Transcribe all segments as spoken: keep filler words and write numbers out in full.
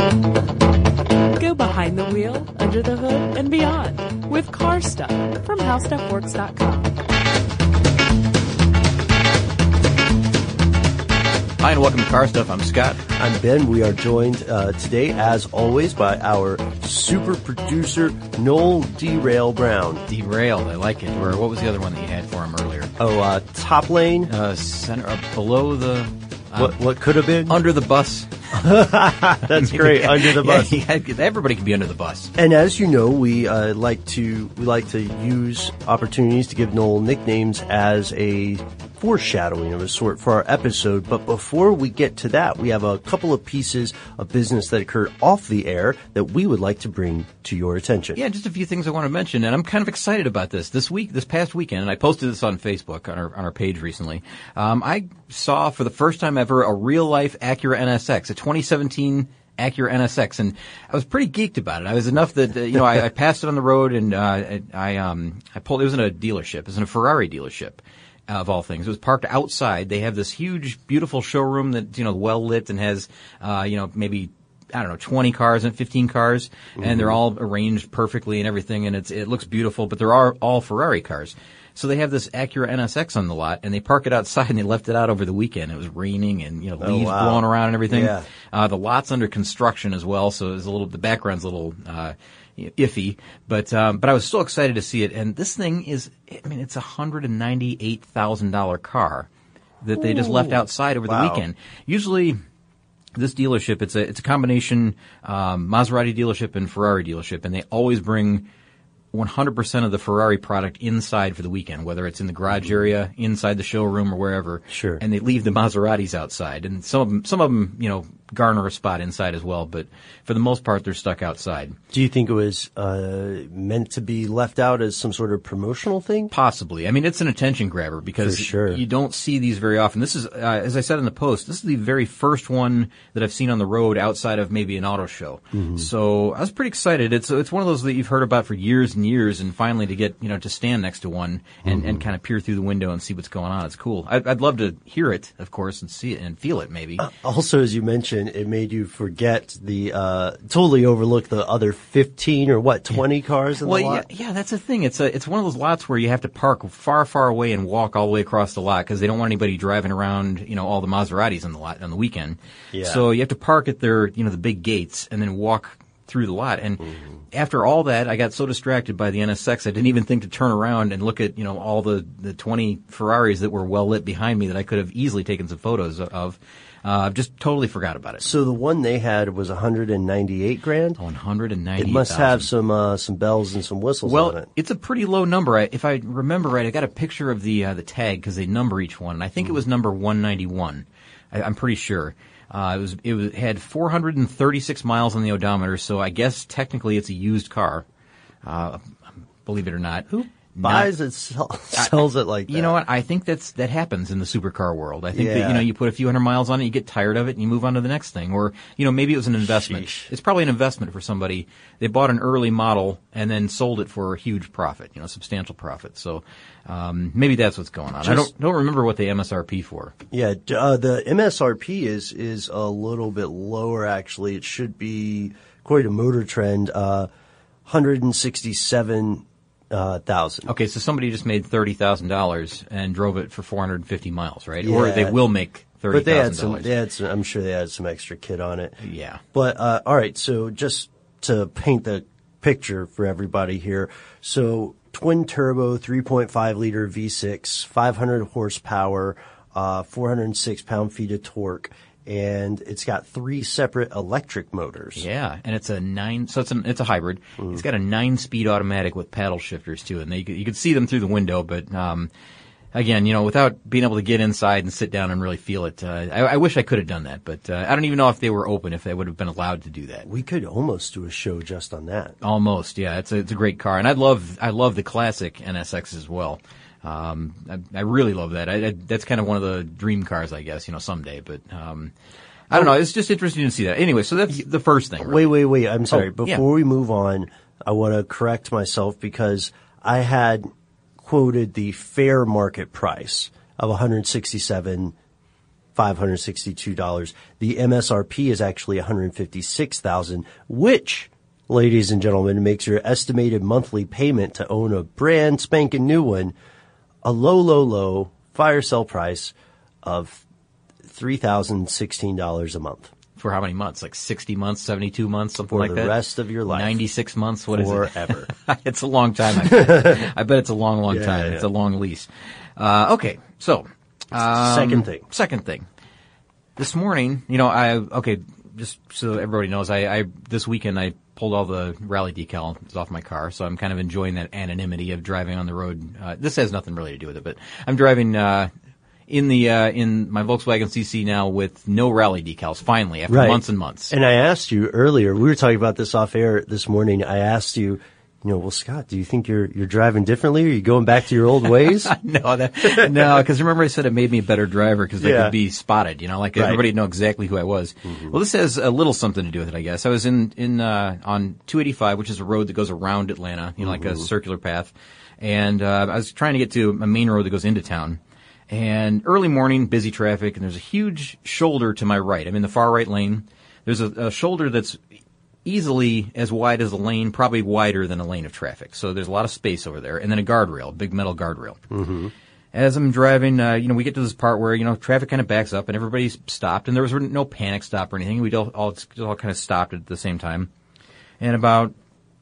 Go behind the wheel, under the hood, and beyond with Car Stuff from How Stuff Works dot com. Hi, and welcome to Car Stuff. I'm Scott. I'm Ben. We are joined uh, today, as always, by our super producer, Noel Derail Brown. Derailed, I like it. Or what was the other one that you had for him earlier? Oh, uh, top lane. Uh, center, uh, below the... Uh, what what could have been? Under the bus. That's great. Under the bus. Yeah, yeah, everybody can be under the bus. And as you know, we uh, like to we like to use opportunities to give Noel nicknames as a foreshadowing of a sort for our episode. But before we get to that, we have a couple of pieces of business that occurred off the air that we would like to bring to your attention. Yeah, just a few things I want to mention, and I'm kind of excited about this. This week, this past weekend, and I posted this on Facebook on our on our page recently. Um, I saw for the first time ever a real life Acura N S X, a twenty seventeen Acura N S X, and I was pretty geeked about it. I was enough that uh, you know I, I passed it on the road, and uh, I, I um I pulled. It was in a dealership. It was in a Ferrari dealership. Of all things. It was parked outside. They have this huge, beautiful showroom that, you know, well lit and has, uh, you know, maybe, I don't know, twenty cars and fifteen cars, mm-hmm. and they're all arranged perfectly and everything, and it's, it looks beautiful, but there are all Ferrari cars. So they have this Acura N S X on the lot, and they park it outside, and they left it out over the weekend. It was raining and, you know, leaves oh, wow. blowing around and everything. Yeah. Uh, the lot's under construction as well, so it's a little, the background's a little, uh, iffy, but um, but I was still excited to see it. And this thing is, I mean, it's a hundred and ninety-eight thousand dollar car that they just left outside over wow. the weekend. Usually, this dealership, it's a it's a combination um, Maserati dealership and Ferrari dealership, and they always bring one hundred percent of the Ferrari product inside for the weekend, whether it's in the garage area, inside the showroom, or wherever. Sure. And they leave the Maseratis outside, and some of them, some of them, you know, garner a spot inside as well. But for the most part, they're stuck outside. Do you think it was uh, meant to be left out as some sort of promotional thing? Possibly. I mean, it's an attention grabber because For sure. you don't see these very often. This is, uh, as I said in the post, this is the very first one that I've seen on the road outside of maybe an auto show. Mm-hmm. So I was pretty excited. It's it's one of those that you've heard about for years and years, and finally to get, you know, to stand next to one and, mm-hmm. and kind of peer through the window and see what's going on. It's cool. I'd, I'd love to hear it, of course, and see it and feel it maybe. Uh, also, as you mentioned, it made you forget the, uh, totally overlook the other fifteen or what, twenty yeah. cars in well, the lot? Yeah, yeah, that's the thing. It's a, it's one of those lots where you have to park far, far away and walk all the way across the lot because they don't want anybody driving around, you know, all the Maseratis on the lot on the weekend. Yeah. So you have to park at their, you know, the big gates and then walk through the lot. And mm-hmm. after all that, I got so distracted by the N S X, I didn't even think to turn around and look at, you know, all the, the twenty Ferraris that were well lit behind me that I could have easily taken some photos of. Uh, I've just totally forgot about it. So the one they had was one hundred ninety-eight grand? one hundred ninety-eight thousand. It must have some, uh, some bells and some whistles well, on it. It's a pretty low number. I, if I remember right, I got a picture of the, uh, the tag because they number each one, and I think mm. it was number one ninety-one. I, I'm pretty sure. Uh, it was, it was, had four hundred thirty-six miles on the odometer, so I guess technically it's a used car. Uh, believe it or not. Who buys not, it, sell, sells it like that? You know what? I think that's, that happens in the supercar world. I think yeah. that, you know, you put a few hundred miles on it, you get tired of it, and you move on to the next thing. Or, you know, maybe it was an investment. Sheesh. It's probably an investment for somebody. They bought an early model and then sold it for a huge profit, you know, substantial profit. So, um, maybe that's what's going on. Just, I don't, don't remember what they M S R P for. Yeah, uh, the M S R P is, is a little bit lower, actually. It should be, according to Motor Trend, uh, one hundred sixty-seven Uh, thousand. Okay, so somebody just made thirty thousand dollars and drove it for four hundred fifty miles, right? Yeah. Or they will make thirty thousand dollars. But they had some, they had some, I'm sure they had some extra kit on it. Yeah. But, uh, alright, so just to paint the picture for everybody here. So, twin turbo, three point five liter V six, five hundred horsepower, uh, four hundred six pound-feet of torque. And it's got three separate electric motors. Yeah, and it's a nine, so it's a, it's a hybrid. Mm. It's got a nine-speed automatic with paddle shifters too, and they, you could see them through the window. But um, again, you know, without being able to get inside and sit down and really feel it, uh, I, I wish I could have done that. But uh, I don't even know if they were open, if they would have been allowed to do that. We could almost do a show just on that. Almost, yeah. It's a it's a great car, and I love I love the classic N S X as well. Um, I, I really love that. I, I, that's kind of one of the dream cars, I guess, you know, someday. But um, I don't know. It's just interesting to see that. Anyway, so that's the first thing. Really. Wait, wait, wait. I'm sorry. Oh, Before yeah. we move on, I want to correct myself because I had quoted the fair market price of one hundred sixty-seven thousand five hundred sixty-two dollars. The M S R P is actually one hundred fifty-six thousand dollars, which, ladies and gentlemen, makes your estimated monthly payment to own a brand spanking new one a low, low, low fire sale price of three thousand sixteen dollars a month. For how many months? Like sixty months, seventy-two months, something like that? For the rest of your life. ninety-six months? What is it? Forever. It's a long time, I bet. I bet it's a long, long Yeah, time. yeah. It's a long lease. Uh, okay, so. Um, Second thing. Second thing. This morning, you know, I, okay, just so everybody knows, I, I, this weekend I pulled all the rally decals off my car, so I'm kind of enjoying that anonymity of driving on the road. Uh, this has nothing really to do with it, but I'm driving, uh, in the, uh, in my Volkswagen C C now with no rally decals, finally, after Right. months and months. And I asked you earlier, we were talking about this off air this morning. I asked you, you know, well, Scott, do you think you're you're driving differently? Are you going back to your old ways? no, that, no, because remember I said it made me a better driver because I Yeah. could be spotted, you know, like Right. everybody would know exactly who I was. Mm-hmm. Well, this has a little something to do with it, I guess. I was in, in, uh, on two eighty-five, which is a road that goes around Atlanta, you know, like Mm-hmm. a circular path. And, uh, I was trying to get to a main road that goes into town. And early morning, busy traffic, and there's a huge shoulder to my right. I'm in the far right lane. There's a, a shoulder that's easily as wide as a lane, probably wider than a lane of traffic. So there's a lot of space over there. And then a guardrail, a big metal guardrail. Mm-hmm. As I'm driving, uh, you know, we get to this part where, you know, traffic kind of backs up and everybody's stopped. And there was no panic stop or anything. We all, all, all kind of stopped at the same time. And about,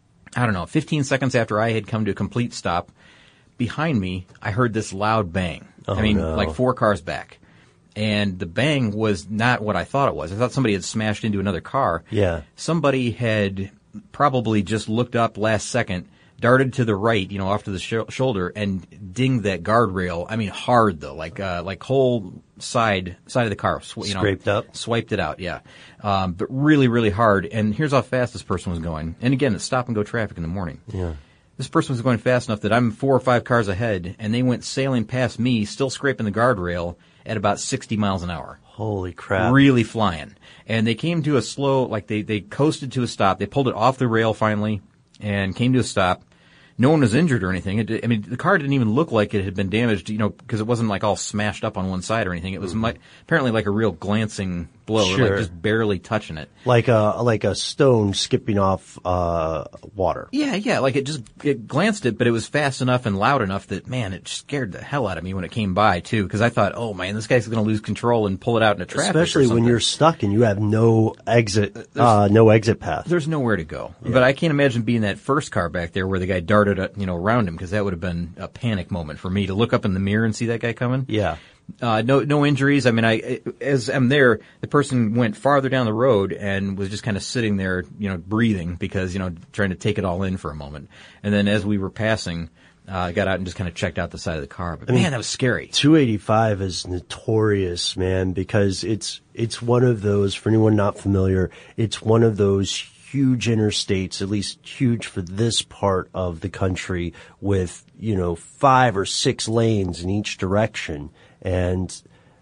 I don't know, fifteen seconds after I had come to a complete stop, behind me, I heard this loud bang. Oh, I mean, no. like four cars back. And the bang was not what I thought it was. I thought somebody had smashed into another car. Yeah. Somebody had probably just looked up last second, darted to the right, you know, off to the sh- shoulder, and dinged that guardrail. I mean, hard though, like uh, like whole side side of the car, sw- you know, Scraped up? swiped it out, yeah. Um, but really, really hard. And here's how fast this person was going. And again, it's stop and go traffic in the morning. Yeah. This person was going fast enough that I'm four or five cars ahead, and they went sailing past me, still scraping the guardrail at about sixty miles an hour. Holy crap. Really flying. And they came to a slow, like they, they coasted to a stop. They pulled it off the rail finally and came to a stop. No one was injured or anything. It, I mean, the car didn't even look like it had been damaged, you know, because it wasn't like all smashed up on one side or anything. It was mm-hmm. mi- apparently like a real glancing blow, Sure. like just barely touching it. Like a like a stone skipping off uh water. Yeah, yeah, like it just it glanced it, but it was fast enough and loud enough that, man, it scared the hell out of me when it came by, too, because I thought, oh, man, this guy's going to lose control and pull it out into traffic. Especially or when something. you're stuck and you have no exit, uh, no exit path. There's nowhere to go. Yeah. But I can't imagine being that first car back there where the guy darted, uh, you know, around him, because that would have been a panic moment for me to look up in the mirror and see that guy coming. Yeah. Uh, no, no injuries. I mean, I, as I'm there, the person went farther down the road and was just kind of sitting there, you know, breathing because, you know, trying to take it all in for a moment. And then as we were passing, uh, I got out and just kind of checked out the side of the car. But I mean, man, that was scary. two eighty-five is notorious, man, because it's, it's one of those, for anyone not familiar, it's one of those huge interstates, at least huge for this part of the country, with, you know, five or six lanes in each direction. And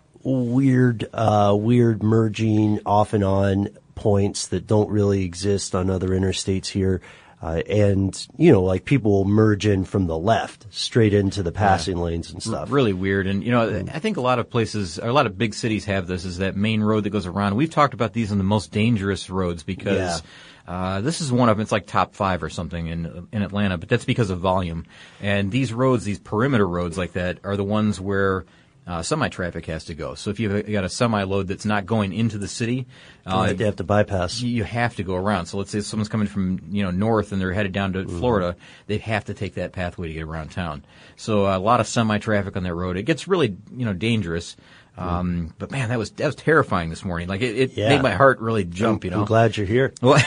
weird, uh, weird merging off and on points that don't really exist on other interstates here. Uh, and, you know, like people will merge in from the left straight into the passing yeah. lanes and stuff. Really weird. And, you know, mm. I think a lot of places, or a lot of big cities have this, is that main road that goes around. We've talked about these in the most dangerous roads because yeah. Uh, this is one of them. It's like top five or something in in Atlanta, but that's because of volume. And these roads, these perimeter roads like that, are the ones where uh, semi-traffic has to go. So if you've got a semi-load that's not going into the city, uh, they have to bypass. You have to go around. So let's say someone's coming from, you know, north and they're headed down to mm-hmm. Florida, they have to take that pathway to get around town. So uh, a lot of semi-traffic on that road. It gets really, you know, dangerous. Um, but man, that was, that was terrifying this morning. Like it, it yeah. made my heart really jump, I'm, you know. I'm glad you're here. Well,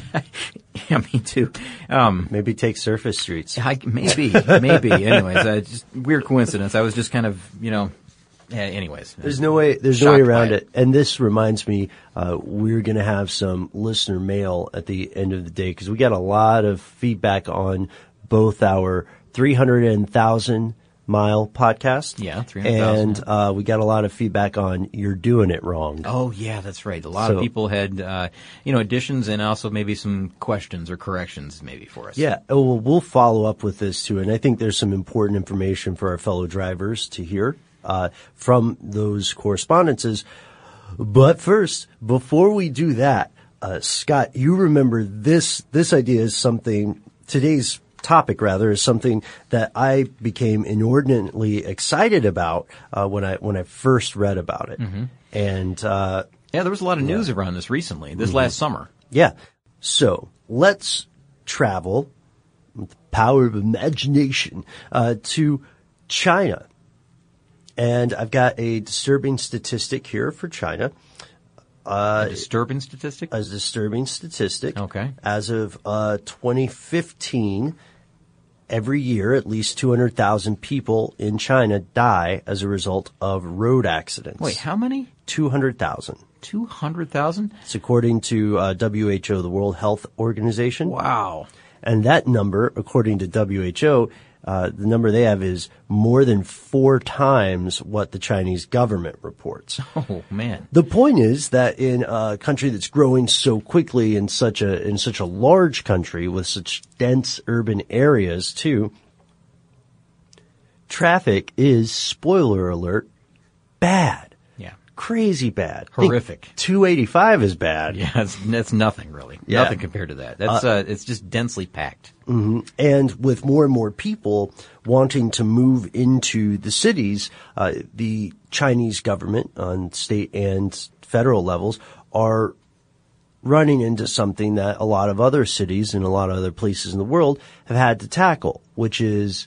yeah, me too. Um, maybe take surface streets. I, maybe, maybe. Anyways, uh, just weird coincidence. I was just kind of, you know, yeah, anyways. There's no way, there's no way around it. it. And this reminds me, uh, we're going to have some listener mail at the end of the day because we got a lot of feedback on both our three hundred thousand mile podcast. Yeah, three hundred thousand. And uh, we got a lot of feedback on You're Doing It Wrong. Oh, yeah, that's right. A lot so, of people had, uh, you know, additions and also maybe some questions or corrections maybe for us. Yeah, well, we'll follow up with this too. And I think there's some important information for our fellow drivers to hear uh, from those correspondences. But first, before we do that, uh, Scott, you remember this, this idea is something, today's topic rather, is something that I became inordinately excited about, uh, when I, when I first read about it. Mm-hmm. And, uh, yeah, there was a lot of news yeah. around this recently, this mm-hmm. last summer. Yeah. So let's travel with the power of imagination, uh, to China. And I've got a disturbing statistic here for China. Uh, a disturbing statistic? A disturbing statistic. Okay. As of uh, twenty fifteen, every year at least two hundred thousand people in China die as a result of road accidents. Wait, how many? two hundred thousand. two hundred thousand? It's according to uh, W H O, the World Health Organization. Wow. And that number, according to W H O, Uh, the number they have is more than four times what the Chinese government reports. Oh man! The point is that in a country that's growing so quickly, in such a in such a large country with such dense urban areas too, traffic is, spoiler alert, bad. Yeah, crazy bad, horrific. two eighty-five is bad. Yeah, that's, that's nothing really. Yeah. Nothing compared to that. That's uh, uh, it's just densely packed. Mm-hmm. And with more and more people wanting to move into the cities, uh, the Chinese government on state and federal levels are running into something that a lot of other cities and a lot of other places in the world have had to tackle, which is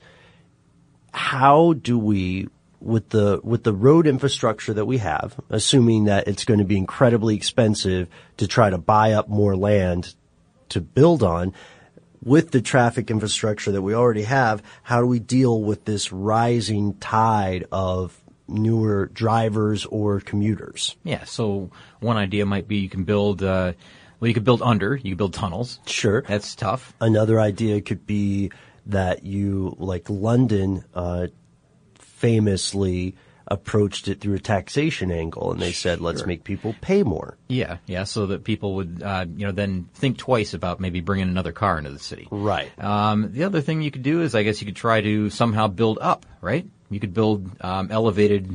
how do we, with the with the road infrastructure that we have, assuming that it's going to be incredibly expensive to try to buy up more land to build on, with the traffic infrastructure that we already have, how do we deal with this rising tide of newer drivers or commuters? Yeah, so one idea might be you can build, uh, well, you could build under, you could build tunnels. Sure. That's tough. Another idea could be that you, like London, uh, famously approached it through a taxation angle, and they said, let's sure. make people pay more. Yeah, yeah, so that people would, uh, you know, then think twice about maybe bringing another car into the city. Right. Um, the other thing you could do is, I guess you could try to somehow build up, right? You could build um, elevated,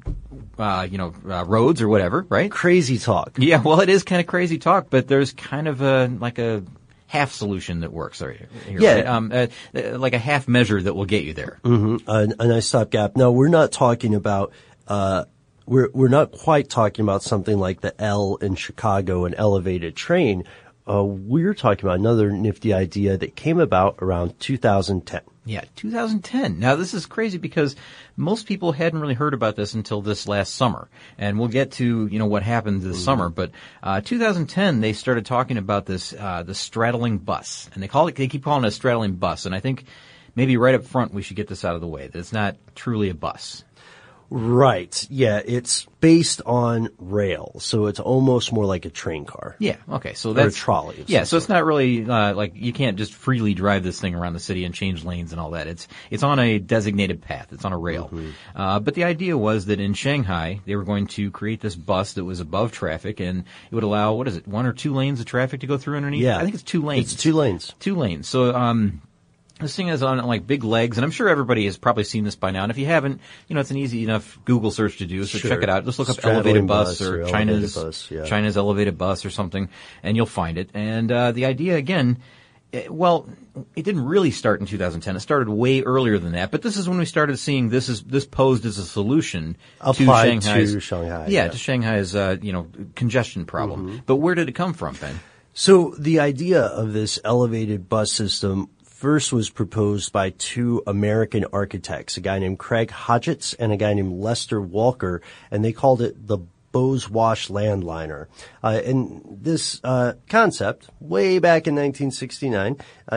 uh, you know, uh, roads or whatever, right? Crazy talk. Yeah, well, it is kind of crazy talk, but there's kind of a, like a half solution that works here, yeah. right? Um, uh, like a half measure that will get you there. Mm-hmm. A, a nice stopgap. No, we're not talking about, uh, we're, we're not quite talking about something like the L in Chicago, an elevated train. Uh, we're talking about another nifty idea that came about around two thousand ten. Yeah, two thousand ten. Now, this is crazy because most people hadn't really heard about this until this last summer. And we'll get to, you know, what happened this mm-hmm. summer. But, uh, two thousand ten, they started talking about this, uh, the straddling bus. And they call it, they keep calling it a straddling bus. And I think maybe right up front we should get this out of the way, that it's not truly a bus. Right. Yeah, it's based on rail, so it's almost more like a train car. Yeah. Okay. So that's or a trolley. Yeah. So it's not really uh, like you can't just freely drive this thing around the city and change lanes and all that. It's it's on a designated path. It's on a rail. Mm-hmm. Uh, but the idea was that in Shanghai they were going to create this bus that was above traffic, and it would allow, what is it, one or two lanes of traffic to go through underneath? Yeah. I think it's two lanes. It's two lanes. Two lanes. So um. This thing is on like big legs, and I'm sure everybody has probably seen this by now. And if you haven't, you know, it's an easy enough Google search to do. So sure. check it out. Just look up Straddling elevated bus, bus or, or China's bus, yeah. China's elevated bus or something, and you'll find it. And uh, the idea again, it, well, it didn't really start in two thousand ten. It started way earlier than that. But this is when we started seeing this is this posed as a solution Applied to Shanghai's to Shanghai, yeah, yeah. to Shanghai's uh, you know congestion problem. Mm-hmm. But where did it come from, Ben? So the idea of this elevated bus system first was proposed by two American architects, a guy named Craig Hodgetts and a guy named Lester Walker, and they called it the Bose-Wash Landliner. Uh, and this uh, concept, way back in nineteen sixty-nine, uh,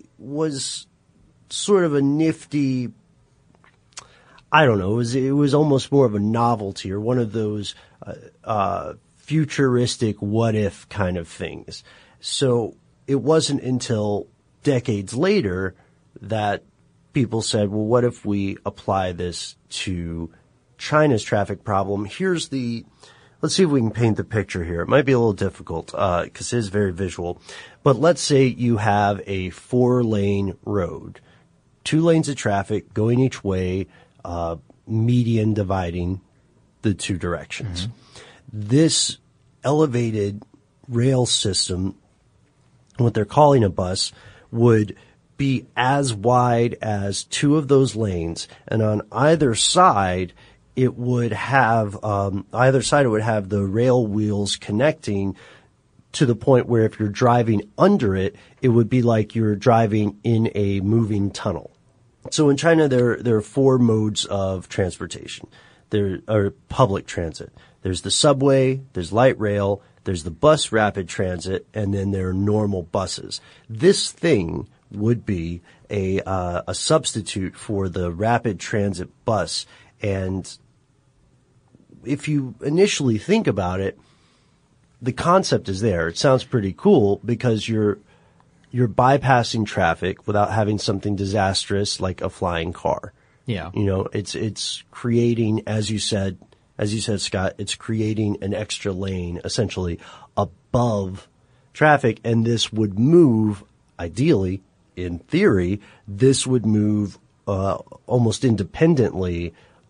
was sort of a nifty, I don't know, it was, it was almost more of a novelty or one of those uh, uh, futuristic what-if kind of things. So it wasn't until decades later that people said, well, what if we apply this to China's traffic problem? Here's the, let's see if we can paint the picture here. It might be a little difficult, uh, cause it is very visual. But let's say you have a four lane road, two lanes of traffic going each way, uh, median dividing the two directions. Mm-hmm. this elevated rail system, what they're calling a bus, would be as wide as two of those lanes, and on either side it would have um, either side it would have the rail wheels connecting to the point where if you're driving under it, it would be like you're driving in a moving tunnel. So in China, there there are four modes of transportation. There are public transit. There's the subway, there's light rail, there's the bus rapid transit, and then there are normal buses. This thing would be a uh, a substitute for the rapid transit bus. And if you initially think about it, the concept is there. It sounds pretty cool because you're you're bypassing traffic without having something disastrous like a flying car. Yeah. You know, it's it's creating, as you said, as you said, Scott, it's creating an extra lane essentially above traffic, and this would move, ideally, in theory, this would move uh, almost independently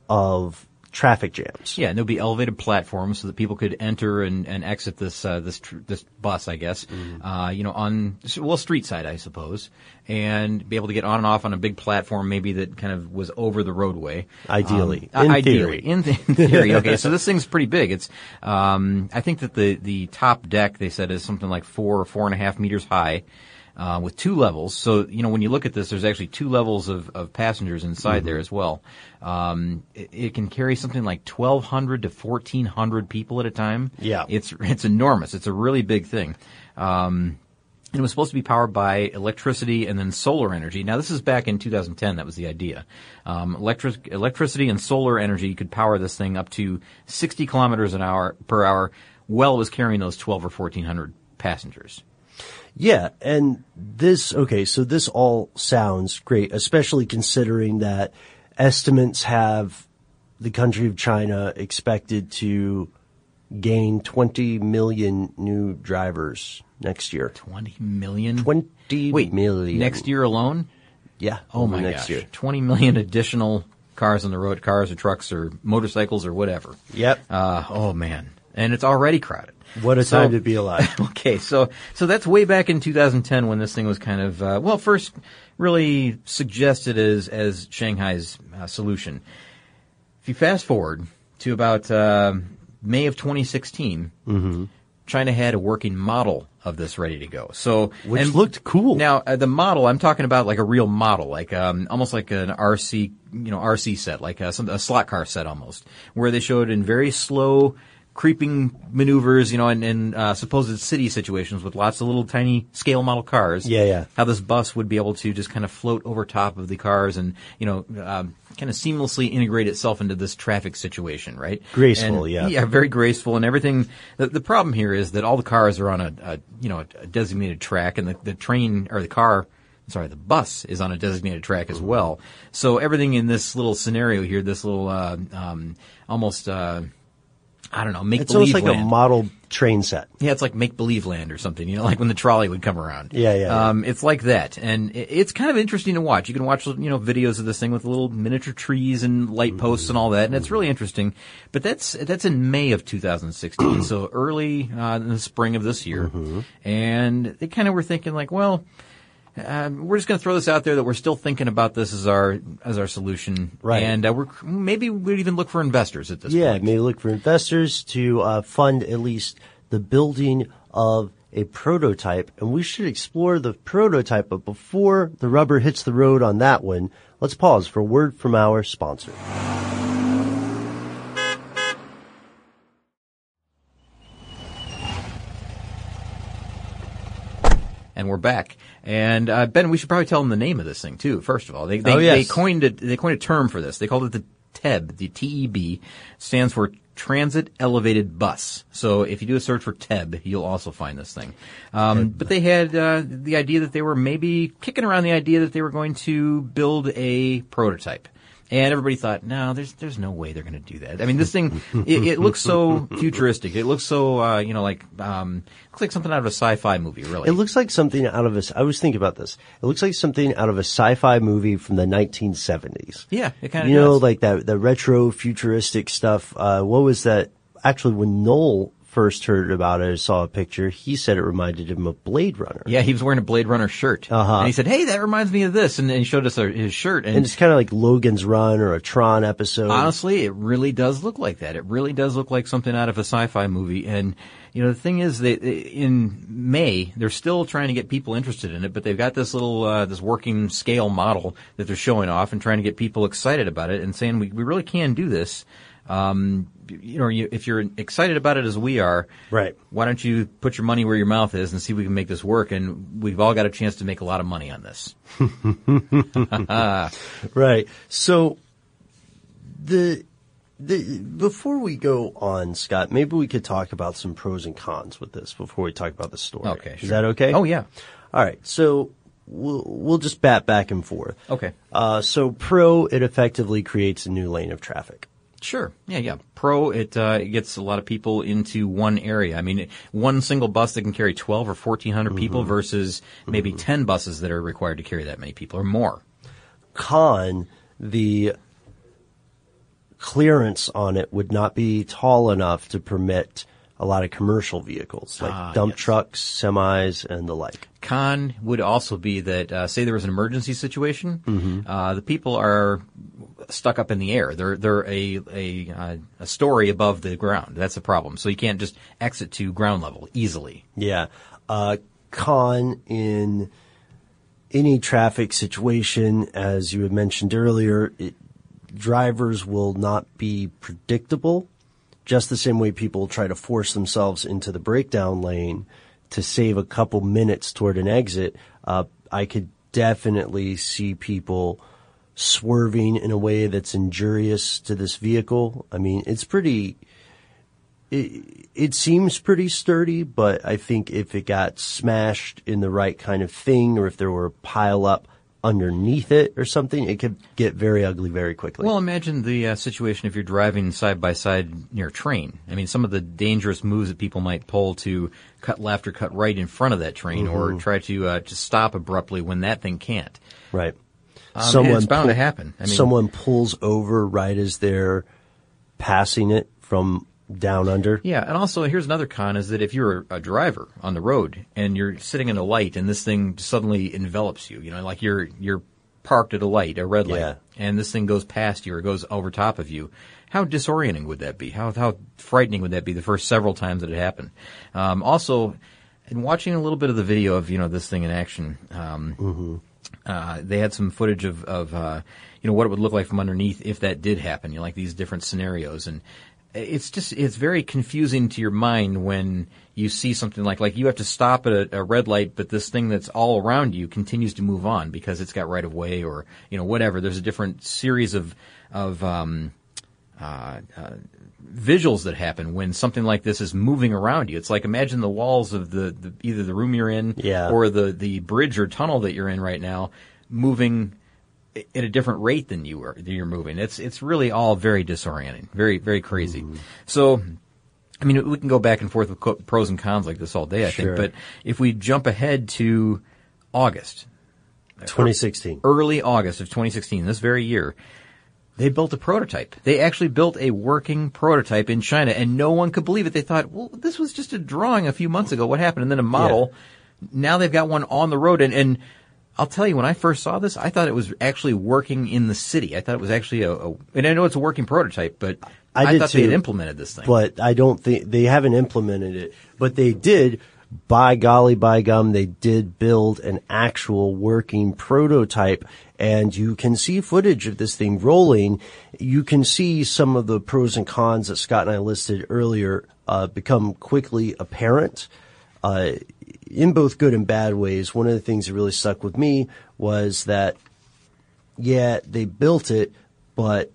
of traffic jams. Yeah, and there'll be elevated platforms so that people could enter and, and exit this uh, this tr- this bus, I guess. Mm. Uh, you know, on well, street side, I suppose, and be able to get on and off on a big platform, maybe that kind of was over the roadway. Ideally, um, in ideally, theory. in, th- in theory. Okay, so this thing's pretty big. It's um, I think that the the top deck they said is something like four or four and a half meters high. Uh, with two levels. So, you know, when you look at this, there's actually two levels of, of passengers inside mm-hmm. there as well. Um, it, it can carry something like twelve hundred to fourteen hundred people at a time. Yeah. It's, it's enormous. It's a really big thing. Um, and it was supposed to be powered by electricity and then solar energy. Now, this is back in two thousand ten. That was the idea. Um, electric, electricity and solar energy could power this thing up to sixty kilometers an hour per hour while it was carrying those twelve or fourteen hundred passengers. Yeah, and this, okay, so this all sounds great, especially considering that estimates have the country of China expected to gain twenty million new drivers next year. twenty million? twenty Wait, million. Next year alone? Yeah. Oh my next gosh. year. twenty million additional cars on the road, cars or trucks or motorcycles or whatever. Yep. Uh, oh man. And it's already crowded. What a so, time to be alive. Okay, so so that's way back in two thousand ten when this thing was kind of, uh, well, first really suggested as, as Shanghai's uh, solution. If you fast forward to about uh, May of twenty sixteen, mm-hmm. China had a working model of this ready to go. So Which and looked cool. Now, uh, the model, I'm talking about like a real model, like um, almost like an R C, you know, R C set, like a, some, a slot car set almost, where they showed in very slow creeping maneuvers, you know, in, in uh, supposed city situations with lots of little tiny scale model cars. Yeah, yeah. How this bus would be able to just kind of float over top of the cars and, you know, um, kind of seamlessly integrate itself into this traffic situation, right? Graceful, and, yeah. Yeah, very graceful and everything. The, the problem here is that all the cars are on a, a you know, a designated track, and the, the train or the car Sorry, the bus is on a designated track as well. So everything in this little scenario here, this little uh, um, almost uh, I don't know, make It's believe almost like land. a model train set. Yeah, it's like make believe land or something. You know, like when the trolley would come around. Yeah, yeah, yeah. Um, it's like that, and it, it's kind of interesting to watch. You can watch, you know, videos of this thing with little miniature trees and light posts and all that, and it's really interesting. But that's that's in May of two thousand sixteen, so early uh, in the spring of this year, Mm-hmm. and they kind of were thinking like, well. Um, we're just going to throw this out there that we're still thinking about this as our as our solution, right? And uh, we're maybe we'd even look for investors at this yeah, point. Yeah, maybe look for investors to uh, fund at least the building of a prototype, and we should explore the prototype. But before the rubber hits the road on that one, let's pause for a word from our sponsor. And we're back. And uh, Ben, we should probably tell them the name of this thing too. First of all, they they, oh, yes. they coined it. They coined a term for this. They called it the T E B. The T E B stands for Transit Elevated Bus. So if you do a search for T E B, you'll also find this thing. Um, but they had uh, the idea that they were maybe kicking around the idea that they were going to build a prototype. And everybody thought, no, there's there's no way they're going to do that. I mean, this thing, it, it looks so futuristic. It looks so, uh, you know, like um, looks like something out of a sci-fi movie, really. It looks like something out of a. I was thinking about this. It looks like something out of a sci-fi movie from the nineteen seventies. Yeah, it kind of You know, does. like that the retro futuristic stuff. Uh, what was that? actually, when Noel first heard about it, I saw a picture, he said it reminded him of Blade Runner. Yeah, he was wearing a Blade Runner shirt. Uh-huh. And he said, hey, that reminds me of this. And, and he showed us our, his shirt. And, And it's kind of like Logan's Run or a Tron episode. honestly, it really does look like that. It really does look like something out of a sci-fi movie. And, you know, the thing is that in May, they're still trying to get people interested in it, but they've got this little, uh, this working scale model that they're showing off and trying to get people excited about it and saying, we, we really can do this. Um, you know, you, if you're excited about it as we are, Right. why don't you put your money where your mouth is and see if we can make this work? And we've all got a chance to make a lot of money on this. Right. So the the before we go on, Scott, maybe we could talk about some pros and cons with this before we talk about the story. Okay, Is sure. that okay? Oh, yeah. All right. So we'll we'll just bat back and forth. Okay. Uh, so pro, it effectively creates a new lane of traffic. Sure. Yeah, yeah. Pro, it, uh, it gets a lot of people into one area. I mean, one single bus that can carry twelve or fourteen hundred mm-hmm. people versus maybe mm-hmm. ten buses that are required to carry that many people or more. Con, the clearance on it would not be tall enough to permit a lot of commercial vehicles like ah, dump yes. trucks, semis, and the like. Con would also be that, uh, say there was an emergency situation, mm-hmm. uh, the people are stuck up in the air. They're, they're a, a, uh, a story above the ground. That's the problem. So you can't just exit to ground level easily. Yeah. Uh, con in any traffic situation, as you had mentioned earlier, it, drivers will not be predictable. Just the same way people try to force themselves into the breakdown lane to save a couple minutes toward an exit, uh, I could definitely see people swerving in a way that's injurious to this vehicle. I mean, it's pretty, it, it seems pretty sturdy, but I think if it got smashed in the right kind of thing, or if there were a pile up underneath it or something, it could get very ugly very quickly. Well, imagine the uh, situation if you're driving side by side near a train. I mean, some of the dangerous moves that people might pull to cut left or cut right in front of that train, mm-hmm. or try to uh, to stop abruptly when that thing can't. Right. Um, someone it's bound pull, to happen. I mean, someone pulls over right as they're passing it from down under. Yeah, and also here's another con is that if you're a driver on the road and you're sitting in a light and this thing suddenly envelops you, you know, like you're you're parked at a light, a red light, yeah. and this thing goes past you or goes over top of you, how disorienting would that be? How how frightening would that be the first several times that it happened? Um, also, in watching a little bit of the video of, you know, this thing in action, um, mm-hmm. uh, they had some footage of, of uh, you know, what it would look like from underneath if that did happen, you know, like these different scenarios. And it's just, it's very confusing to your mind when you see something like, like you have to stop at a, a red light, but this thing that's all around you continues to move on because it's got right of way or, you know, whatever. There's a different series of, of, um, uh, uh, visuals that happen when something like this is moving around you. It's like imagine the walls of the, the either the room you're in yeah. or the, the bridge or tunnel that you're in right now moving at a different rate than you are, than you're moving. It's, it's really all very disorienting, very, very crazy. Mm. So, I mean, we can go back and forth with co- pros and cons like this all day, I sure. think, but if we jump ahead to August. twenty sixteen. Early August of twenty sixteen, this very year, they built a prototype. They actually built a working prototype in China, and no one could believe it. They thought, well, this was just a drawing a few months ago. What happened? And then a model. Yeah. Now they've got one on the road, and, and I'll tell you, when I first saw this, I thought it was actually working in the city. I thought it was actually a, a and I know it's a working prototype, but I, I thought too, they had implemented this thing. But I don't think they haven't implemented it. But they did, by golly, by gum, they did build an actual working prototype, and you can see footage of this thing rolling. You can see some of the pros and cons that Scott and I listed earlier uh, become quickly apparent. Uh, in both good and bad ways. One of the things that really stuck with me was that, yeah, they built it, but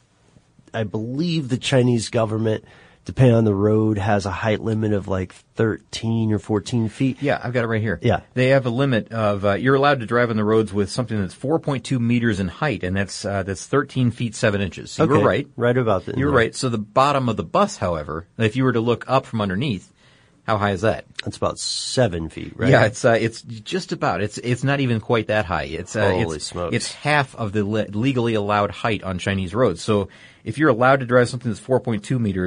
I believe the Chinese government, depending on the road, has a height limit of like thirteen or fourteen feet. Yeah, I've got it right here. Yeah. They have a limit of, uh, you're allowed to drive on the roads with something that's four point two meters in height, and that's, uh, that's thirteen feet seven inches. So okay. you were right. Right about that. You're yeah. right. So the bottom of the bus, however, if you were to look up from underneath, how high is that? That's about seven feet, right? Yeah, it's uh, it's just about. It's it's not even quite that high. It's uh, Holy it's, smokes. It's half of the le- legally allowed height on Chinese roads. So if you're allowed to drive something that's four point two meters,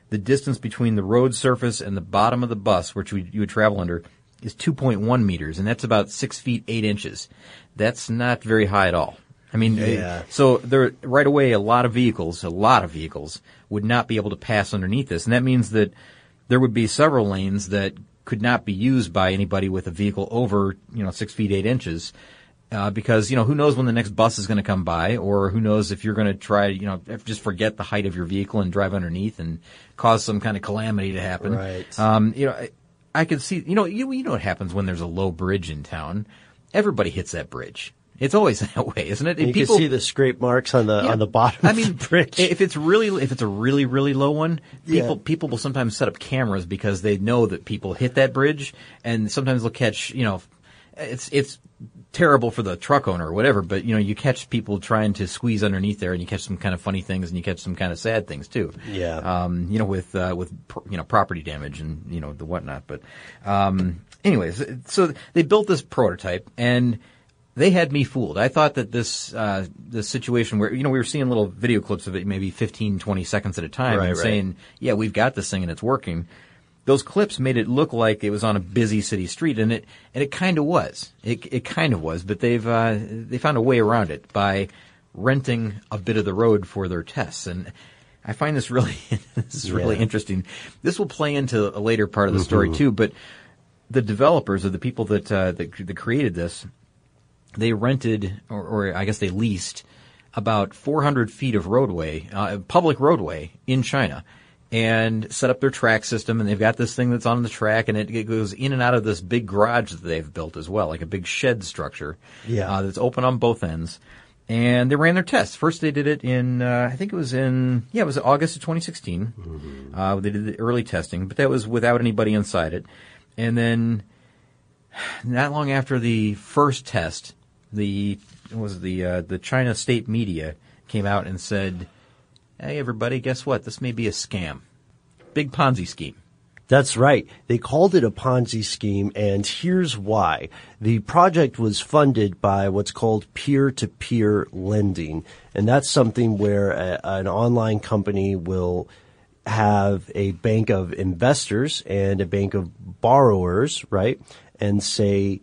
the distance between the road surface and the bottom of the bus, which we, you would travel under, is two point one meters, and that's about six feet eight inches. That's not very high at all. I mean, Yeah. uh, so there, right away, a lot of vehicles, a lot of vehicles would not be able to pass underneath this. And that means that there would be several lanes that could not be used by anybody with a vehicle over, you know, six feet eight inches. Uh, because, you know, who knows when the next bus is going to come by, or who knows if you're going to try, you know, just forget the height of your vehicle and drive underneath and cause some kind of calamity to happen. Right. Um, you know, I, I could see, you know, you, you know what happens when there's a low bridge in town. Everybody hits that bridge. It's always that way, isn't it? You People, can see the scrape marks on the yeah. on the bottom I mean, of the bridge. if it's really, if it's a really, really low one, people Yeah. people will sometimes set up cameras because they know that people hit that bridge, and sometimes they'll catch, you know, it's it's terrible for the truck owner or whatever, but you know, you catch people trying to squeeze underneath there, and you catch some kind of funny things, and you catch some kind of sad things too. Yeah. Um, you know, with uh, with you know property damage and you know the whatnot. But um, anyways, so they built this prototype and. They had me fooled. I thought that this uh this situation where, you know, we were seeing little video clips of it maybe fifteen, twenty seconds at a time Right, and right. saying, yeah, we've got this thing and it's working. Those clips made it look like it was on a busy city street, and it and it kind of was. It it kind of was, but they've uh they found a way around it by renting a bit of the road for their tests. And I find this really this is really Yeah. interesting. This will play into a later part of the story too, but the developers or the people that uh that, that created this, they rented, or, or I guess they leased, about four hundred feet of roadway, uh, public roadway in China, and set up their track system. And they've got this thing that's on the track, and it, it goes in and out of this big garage that they've built as well, like a big shed structure. Yeah. Uh, that's open on both ends. And they ran their tests. First, they did it in, uh, I think it was in, yeah, it was August of twenty sixteen. Mm-hmm. Uh, they did the early testing, but that was without anybody inside it. And then, not long after the first test, the what was it, the uh, the China state media came out and said, "Hey, everybody, guess what? This may be a scam, big Ponzi scheme." That's right. They called it a Ponzi scheme, and here's why. The project was funded by what's called peer-to-peer lending, and that's something where a, an online company will have a bank of investors and a bank of borrowers, right, and say,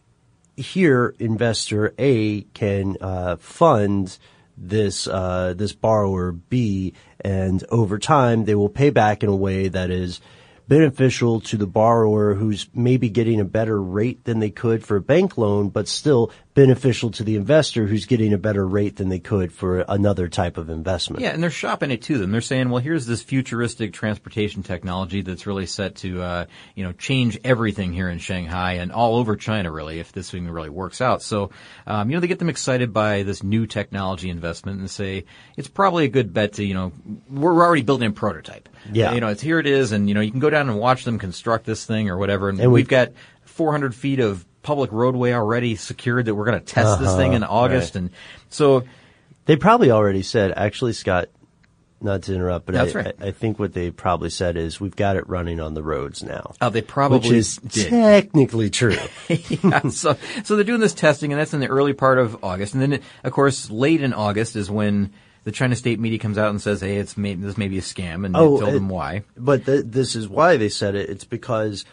here, investor A can uh, fund this uh, this borrower B, and over time they will pay back in a way that is beneficial to the borrower who's maybe getting a better rate than they could for a bank loan, but still beneficial to the investor who's getting a better rate than they could for another type of investment. Yeah, and they're shopping it to them. They're saying, well, here's this futuristic transportation technology that's really set to, uh, you know, change everything here in Shanghai and all over China, really, if this thing really works out. So, um, you know, they get them excited by this new technology investment and say, it's probably a good bet to, you know, we're already building a prototype. Yeah. You know, it's here it is, and, you know, you can go down and watch them construct this thing or whatever, and, And we- we've got four hundred feet of public roadway already secured that we're going to test Uh-huh, this thing in August. right. And so, They probably already said, actually, Scott, not to interrupt, but That's I, right. I, I think what they probably said is we've got it running on the roads now. oh, they probably Which is did. technically true. yeah, so so they're doing this testing, and that's in the early part of August. And then, of course, late in August is when the China state media comes out and says, "Hey, it's may, this may be a scam," and Oh, they told it- them why. But th- this is why they said it. It's because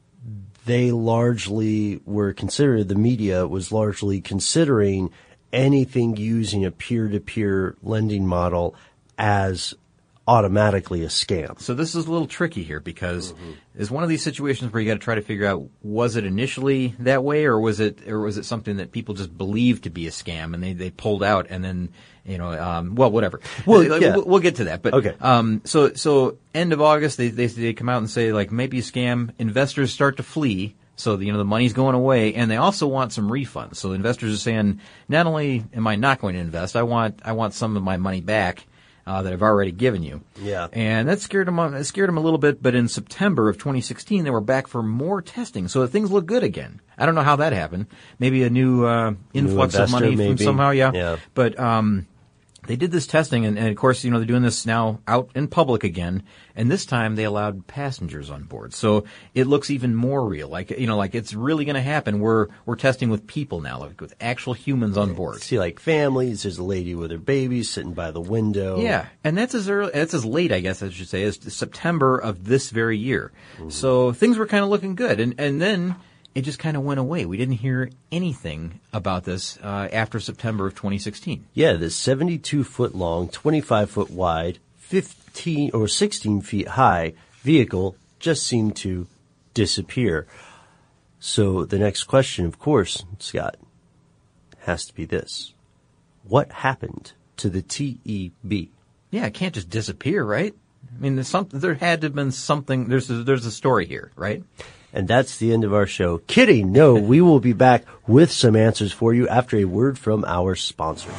they largely were considered, the media was largely considering anything using a peer-to-peer lending model as automatically a scam. So this is a little tricky here because it's one of these situations where you got to try to figure out, was it initially that way, or was it or was it something that people just believed to be a scam and they, they pulled out and then, you know, um, well, whatever. Well, Like, yeah. we'll, we'll get to that. But Okay. um, so so end of August, they, they they come out and say, like, maybe a scam. Investors start to flee. So, you know, the money's going away, and they also want some refunds. So investors are saying, not only am I not going to invest, I want I want some of my money back uh, that I've already given you. Yeah. And that scared them. That scared them a little bit. But in September of twenty sixteen, they were back for more testing, so things look good again. I don't know how that happened. Maybe a new uh, influx of investor, money maybe. from somehow. Yeah. Yeah. But um, They did this testing, and, and of course, you know, they're doing this now out in public again, and this time they allowed passengers on board. So it looks even more real, like, you know, like it's really going to happen. We're we're testing with people now, like with actual humans on board. See, like families, there's a lady with her baby sitting by the window. Yeah, and that's as early, that's as late, I guess I should say, as September of this very year. Mm-hmm. So things were kind of looking good, and and then it just kind of went away. We didn't hear anything about this uh, after September of twenty sixteen. Yeah, this seventy-two foot long, twenty-five foot wide, fifteen or sixteen feet high vehicle just seemed to disappear. So the next question, of course, Scott, has to be this. What happened to the T E B? Yeah, it can't just disappear, right? I mean, there's some, there had to have been something, there's a, there's a story here, right? And that's the end of our show. Kidding. No, we will be back with some answers for you after a word from our sponsor.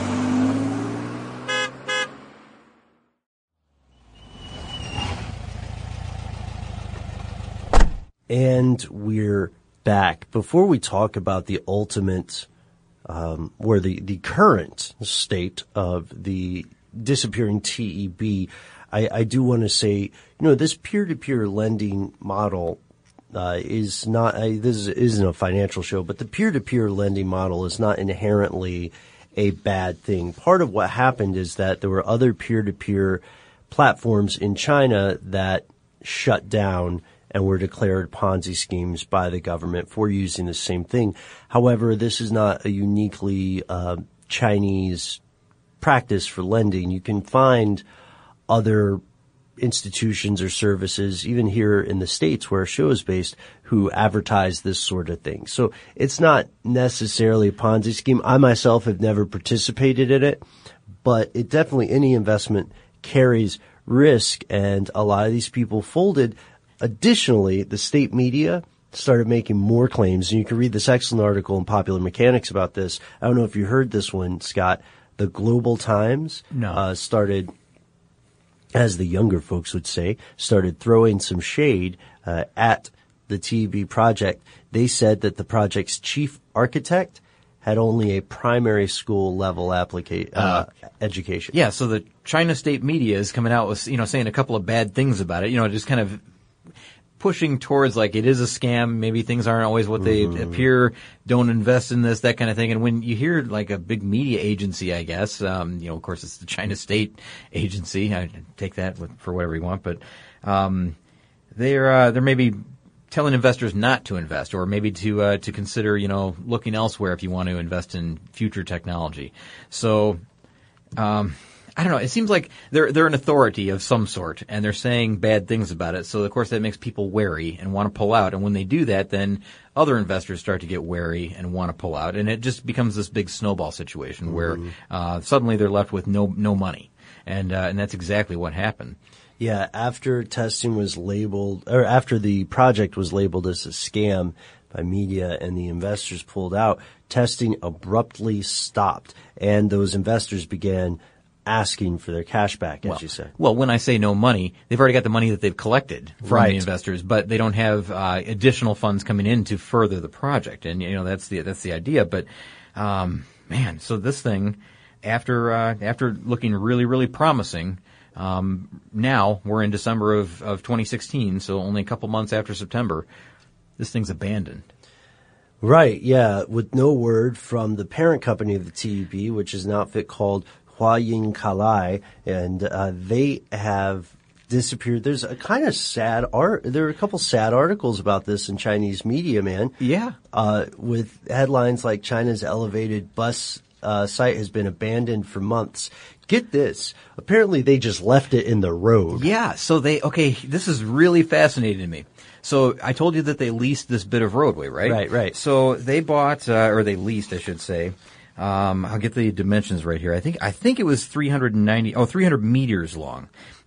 And we're back. Before we talk about the ultimate, um, or the, the current state of the disappearing T E B, I, I do want to say, you know, this peer-to-peer lending model Uh, is not, uh, this is, isn't a financial show, but the peer-to-peer lending model is not inherently a bad thing. Part of what happened is that there were other peer-to-peer platforms in China that shut down and were declared Ponzi schemes by the government for using the same thing. However, this is not a uniquely uh, Chinese practice for lending. You can find other institutions or services, even here in the States where our show is based, who advertise this sort of thing. So it's not necessarily a Ponzi scheme. I myself have never participated in it, but it definitely, any investment carries risk, and a lot of these people folded. Additionally, the state media started making more claims, and you can read this excellent article in Popular Mechanics about this. I don't know if you heard this one, Scott. The Global Times no. uh, started, as the younger folks would say, started throwing some shade uh, at the T E B project. They said that the project's chief architect had only a primary school level applica- uh, uh, education. Yeah, so the China state media is coming out with, you know, saying a couple of bad things about it, you know, just kind of pushing towards like it is a scam, maybe things aren't always what they mm. appear, don't invest in this, that kind of thing. And when you hear like a big media agency, I guess, um, you know, of course it's the China State Agency, I take that for whatever you want, but um, they're uh, they're maybe telling investors not to invest, or maybe to uh, to consider, you know, looking elsewhere if you want to invest in future technology. So um I don't know. It seems like they're they're an authority of some sort, and they're saying bad things about it. So, of course, that makes people wary and want to pull out. And when they do that, then other investors start to get wary and want to pull out. And it just becomes this big snowball situation mm-hmm. where uh, suddenly they're left with no no money. And uh, and that's exactly what happened. Yeah, after testing was labeled, or after the project was labeled as a scam by media and the investors pulled out, testing abruptly stopped. And those investors began asking for their cash back, as well, you said. Well, when I say no money, they've already got the money that they've collected from right. the investors, but they don't have uh, additional funds coming in to further the project. And, you know, that's the that's the idea. But, um, man, so this thing, after uh, after looking really, really promising, um, now we're in December of, of twenty sixteen, so only a couple months after September, this thing's abandoned. Right, yeah, with no word from the parent company of the T E B, which is an outfit called Huaying Kalai, and uh, they have disappeared. There's a kind of sad art. There are a couple sad articles about this in Chinese media, man. Yeah. Uh, with headlines like China's elevated bus uh, site has been abandoned for months. Get this. Apparently they just left it in the road. Yeah. So they, okay, this is really fascinating to me. So I told you that they leased this bit of roadway, right? Right, right. So they bought, uh, or they leased, I should say. Um, I'll get the dimensions right here. I think, I think it was three hundred ninety, oh, three hundred meters long.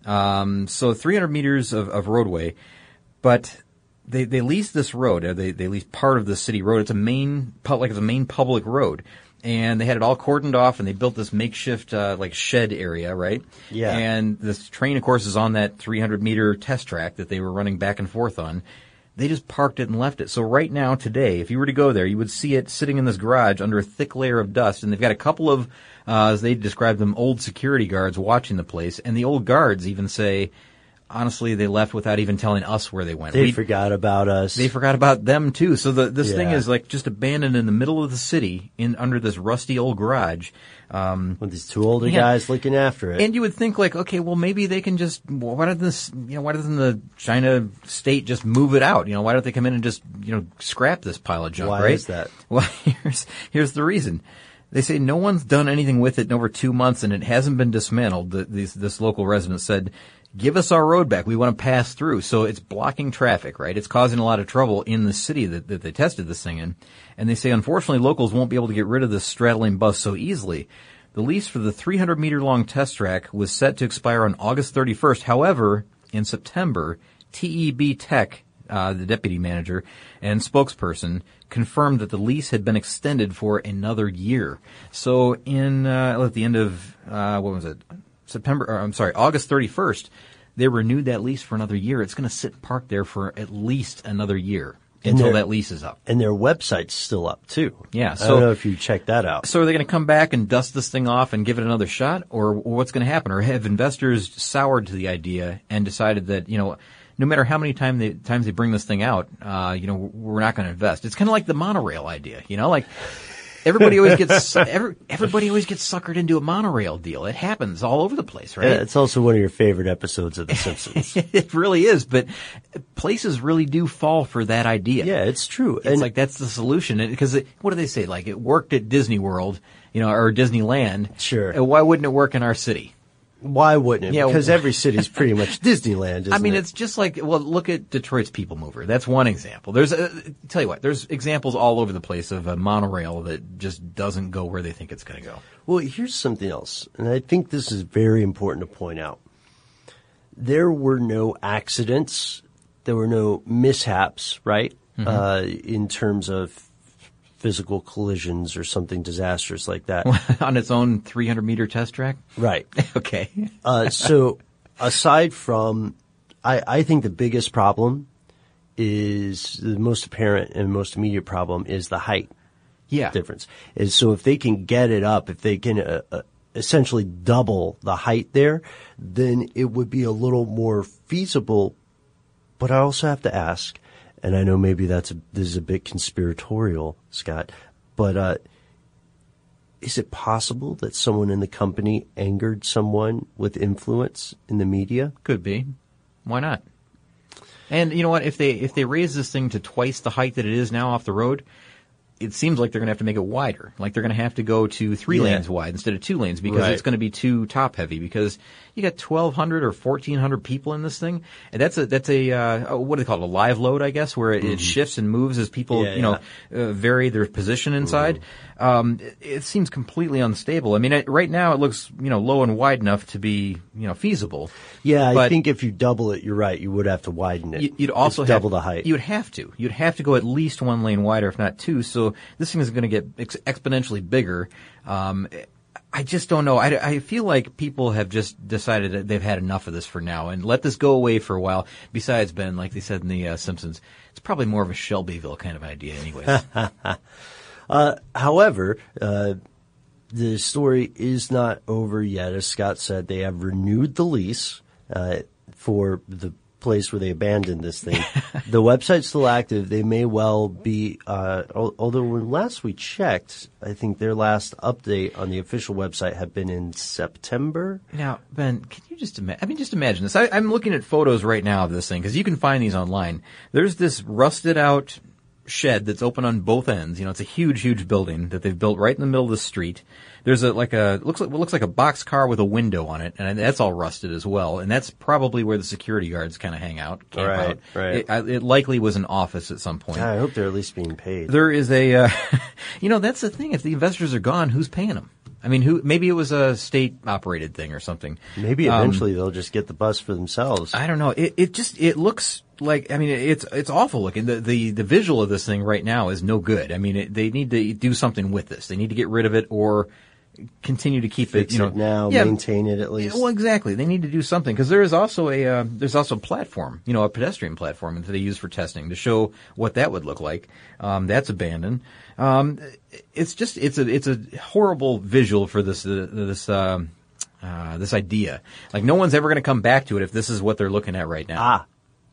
Um, so three hundred meters of, of roadway, but they, they leased this road, or they, they leased part of the city road. It's a main, like it's a main public road. And they had it all cordoned off, and they built this makeshift, uh, like shed area, right? Yeah. And this train, of course, is on that three hundred meter test track that they were running back and forth on. They just parked it and left it. So right now, today, if you were to go there, you would see it sitting in this garage under a thick layer of dust. And they've got a couple of, uh, as they describe them, old security guards watching the place. And the old guards even say, honestly, they left without even telling us where they went. They we, forgot about us. They forgot about them too. So the, this Yeah. thing is like just abandoned in the middle of the city in under this rusty old garage. Um, With these two older Yeah. guys looking after it. and you would think like, okay, well maybe they can just, why doesn't this, you know, why doesn't the China state just move it out? You know, why don't they come in and just, you know, scrap this pile of junk, Why right? is that? Well, here's, here's the reason. They say no one's done anything with it in over two months and it hasn't been dismantled. The, these, this local resident said, give us our road back. We want to pass through. So it's blocking traffic, right? It's causing a lot of trouble in the city that, that they tested this thing in. And they say, unfortunately, locals won't be able to get rid of this straddling bus so easily. The lease for the three hundred meter long test track was set to expire on August thirty-first. However, in September, T E B Tech, uh, the deputy manager and spokesperson, confirmed that the lease had been extended for another year. So in, uh, at the end of, uh, what was it? September, or I'm sorry, August thirty-first, they renewed that lease for another year. It's going to sit parked there for at least another year until their- that lease is up. And their website's still up too. Yeah, I so- don't know if you checked that out. So are they going to come back and dust this thing off and give it another shot, or, or what's going to happen? Or have investors soured to the idea and decided that, you know, no matter how many time they, times they bring this thing out, uh, you know, we're not going to invest. It's kind of like the monorail idea, you know, like everybody always gets every, everybody always gets suckered into a monorail deal. It happens all over the place, right? Yeah, it's also one of your favorite episodes of The Simpsons. It really is, but places really do fall for that idea. Yeah, it's true. It's like that's the solution. Because what do they say? Like it worked at Disney World, you know, or Disneyland. Sure. Uh, Why wouldn't it work in our city? Why wouldn't it? Yeah, because w- every city's pretty much Disneyland, isn't I mean, it? it's just like, well, look at Detroit's People Mover. That's one example. There's, a, tell you what, there's examples all over the place of a monorail that just doesn't go where they think it's going to go. Well, here's something else, and I think this is very important to point out. There were no accidents. There were no mishaps, right, Mm-hmm. uh, in terms of physical collisions or something disastrous like that. On its own three hundred meter test track? Right. Okay. Uh, so aside from, I, I think the biggest problem is the most apparent and most immediate problem is the height Yeah. difference. Is so if they can get it up, if they can uh, uh, essentially double the height there, then it would be a little more feasible. But I also have to ask, and I know maybe that's a, this is a bit conspiratorial, Scott, but uh, is it possible that someone in the company angered someone with influence in the media? Could be. Why not? And you know what? If they if they raise this thing to twice the height that it is now off the road, it seems like they're going to have to make it wider. Like they're going to have to go to three Yeah. lanes wide instead of two lanes because Right. it's going to be too top heavy. Because you got twelve hundred or fourteen hundred people in this thing, and that's a that's a uh, what do they call it? A live load, I guess, where it, it shifts and moves as people Yeah, you know uh, vary their position inside. Um, it, it seems completely unstable. I mean, it, right now it looks you know low and wide enough to be you know feasible. Yeah, I But- think if you double it, you're right. You would have to widen it. You- You'd also It's have, double the height. You'd have to. You'd have to go at least one lane wider, if not two. So this thing is going to get ex- exponentially bigger. Um, I just don't know. I, I feel like people have just decided that they've had enough of this for now and let this go away for a while. Besides, Ben, like they said in the uh, Simpsons, it's probably more of a Shelbyville kind of idea, anyways. Uh, however, uh, the story is not over yet. As Scott said, they have renewed the lease uh, for the place where they abandoned this thing. The website's still active. They may well be, uh, al- although when last we checked, I think their last update on the official website had been in September. Now, Ben, can you just imagine? I mean, just imagine this. I, I'm looking at photos right now of this thing because you can find these online. There's this rusted out shed that's open on both ends. You know, it's a huge, huge building that they've built right in the middle of the street. There's a like a looks like what looks like a box car with a window on it, and that's all rusted as well. And that's probably where the security guards kind of hang out, camp Right, out. right. It, I, it likely was an office at some point. I hope they're at least being paid. There is a, uh, you know, that's the thing. If the investors are gone, who's paying them? I mean, who? Maybe it was a state-operated thing or something. Maybe Um, eventually they'll just get the bus for themselves. I don't know. It it just it looks like I mean it's it's awful looking. The the the visual of this thing right now is no good. I mean it, they need to do something with this. They need to get rid of it or continue to keep Fix it, you know, it now, yeah, maintain it at least. Well, exactly. They need to do something because there is also a uh, there's also a platform, you know, a pedestrian platform that they use for testing to show what that would look like. Um, that's abandoned. Um, it's just it's a it's a horrible visual for this uh, this um, uh, this idea. Like no one's ever going to come back to it if this is what they're looking at right now. Ah,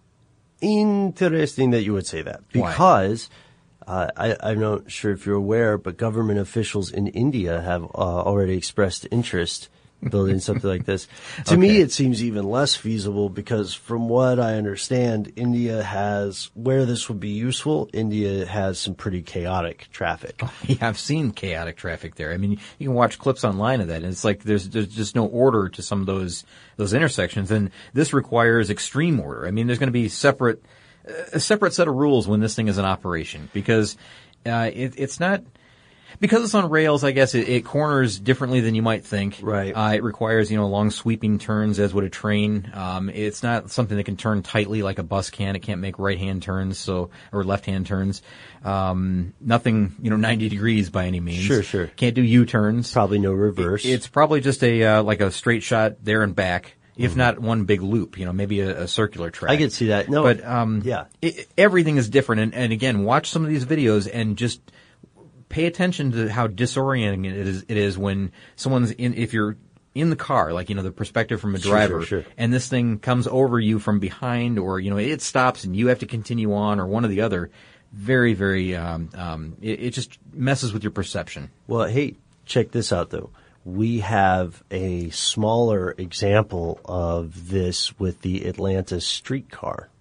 interesting that you would say that because. Uh, I, I'm not sure if you're aware, but government officials in India have uh, already expressed interest in building something like this. To Okay. me, it seems even less feasible because from what I understand, India has, where this would be useful, India has some pretty chaotic traffic. Yeah, I've seen chaotic traffic there. I mean, you can watch clips online of that, and it's like there's there's just no order to some of those those intersections, and this requires extreme order. I mean, there's going to be separate. A separate set of rules when this thing is in operation because uh, it, it's not because it's on rails. I guess it, it corners differently than you might think. Right. Uh, it requires you know long sweeping turns as would a train. Um, it's not something that can turn tightly like a bus can. It can't make right hand turns so or left hand turns. Um, nothing you know ninety degrees by any means. Sure, sure. Can't do U turns. Probably no reverse. It, it's probably just a uh, like a straight shot there and back. If not one big loop, you know, maybe a, a circular track. I could see that. No, but um, yeah, it, everything is different. And, and again, watch some of these videos and just pay attention to how disorienting it is. It is when someone's in. If you're in the car, like you know, the perspective from a Sure, driver, sure, sure. and this thing comes over you from behind, or you know, it stops and you have to continue on, or one or the other. Very, very. Um, um, it, it just messes with your perception. Well, hey, check this out though. We have a smaller example of this with the Atlanta streetcar.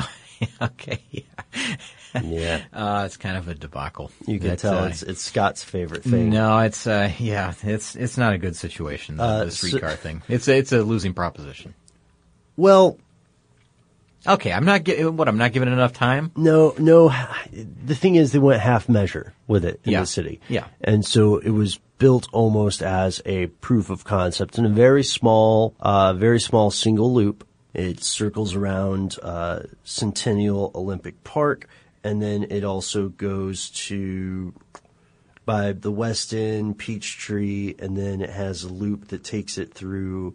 Okay. Yeah. Yeah. Uh, it's kind of a debacle. You can It's, tell uh, it's it's Scott's favorite thing. No, it's uh, yeah, it's it's not a good situation. The, Uh, the streetcar thing. It's a, it's a losing proposition. Well, Okay, I'm not gi- what I'm not giving it enough time. no, no. The thing is, they went half measure with it in Yeah. the city. Yeah. And so it was built almost as a proof of concept in a very small, uh, very small single loop. It circles around uh, Centennial Olympic Park, and then it also goes to by the West End, Peachtree, and then it has a loop that takes it through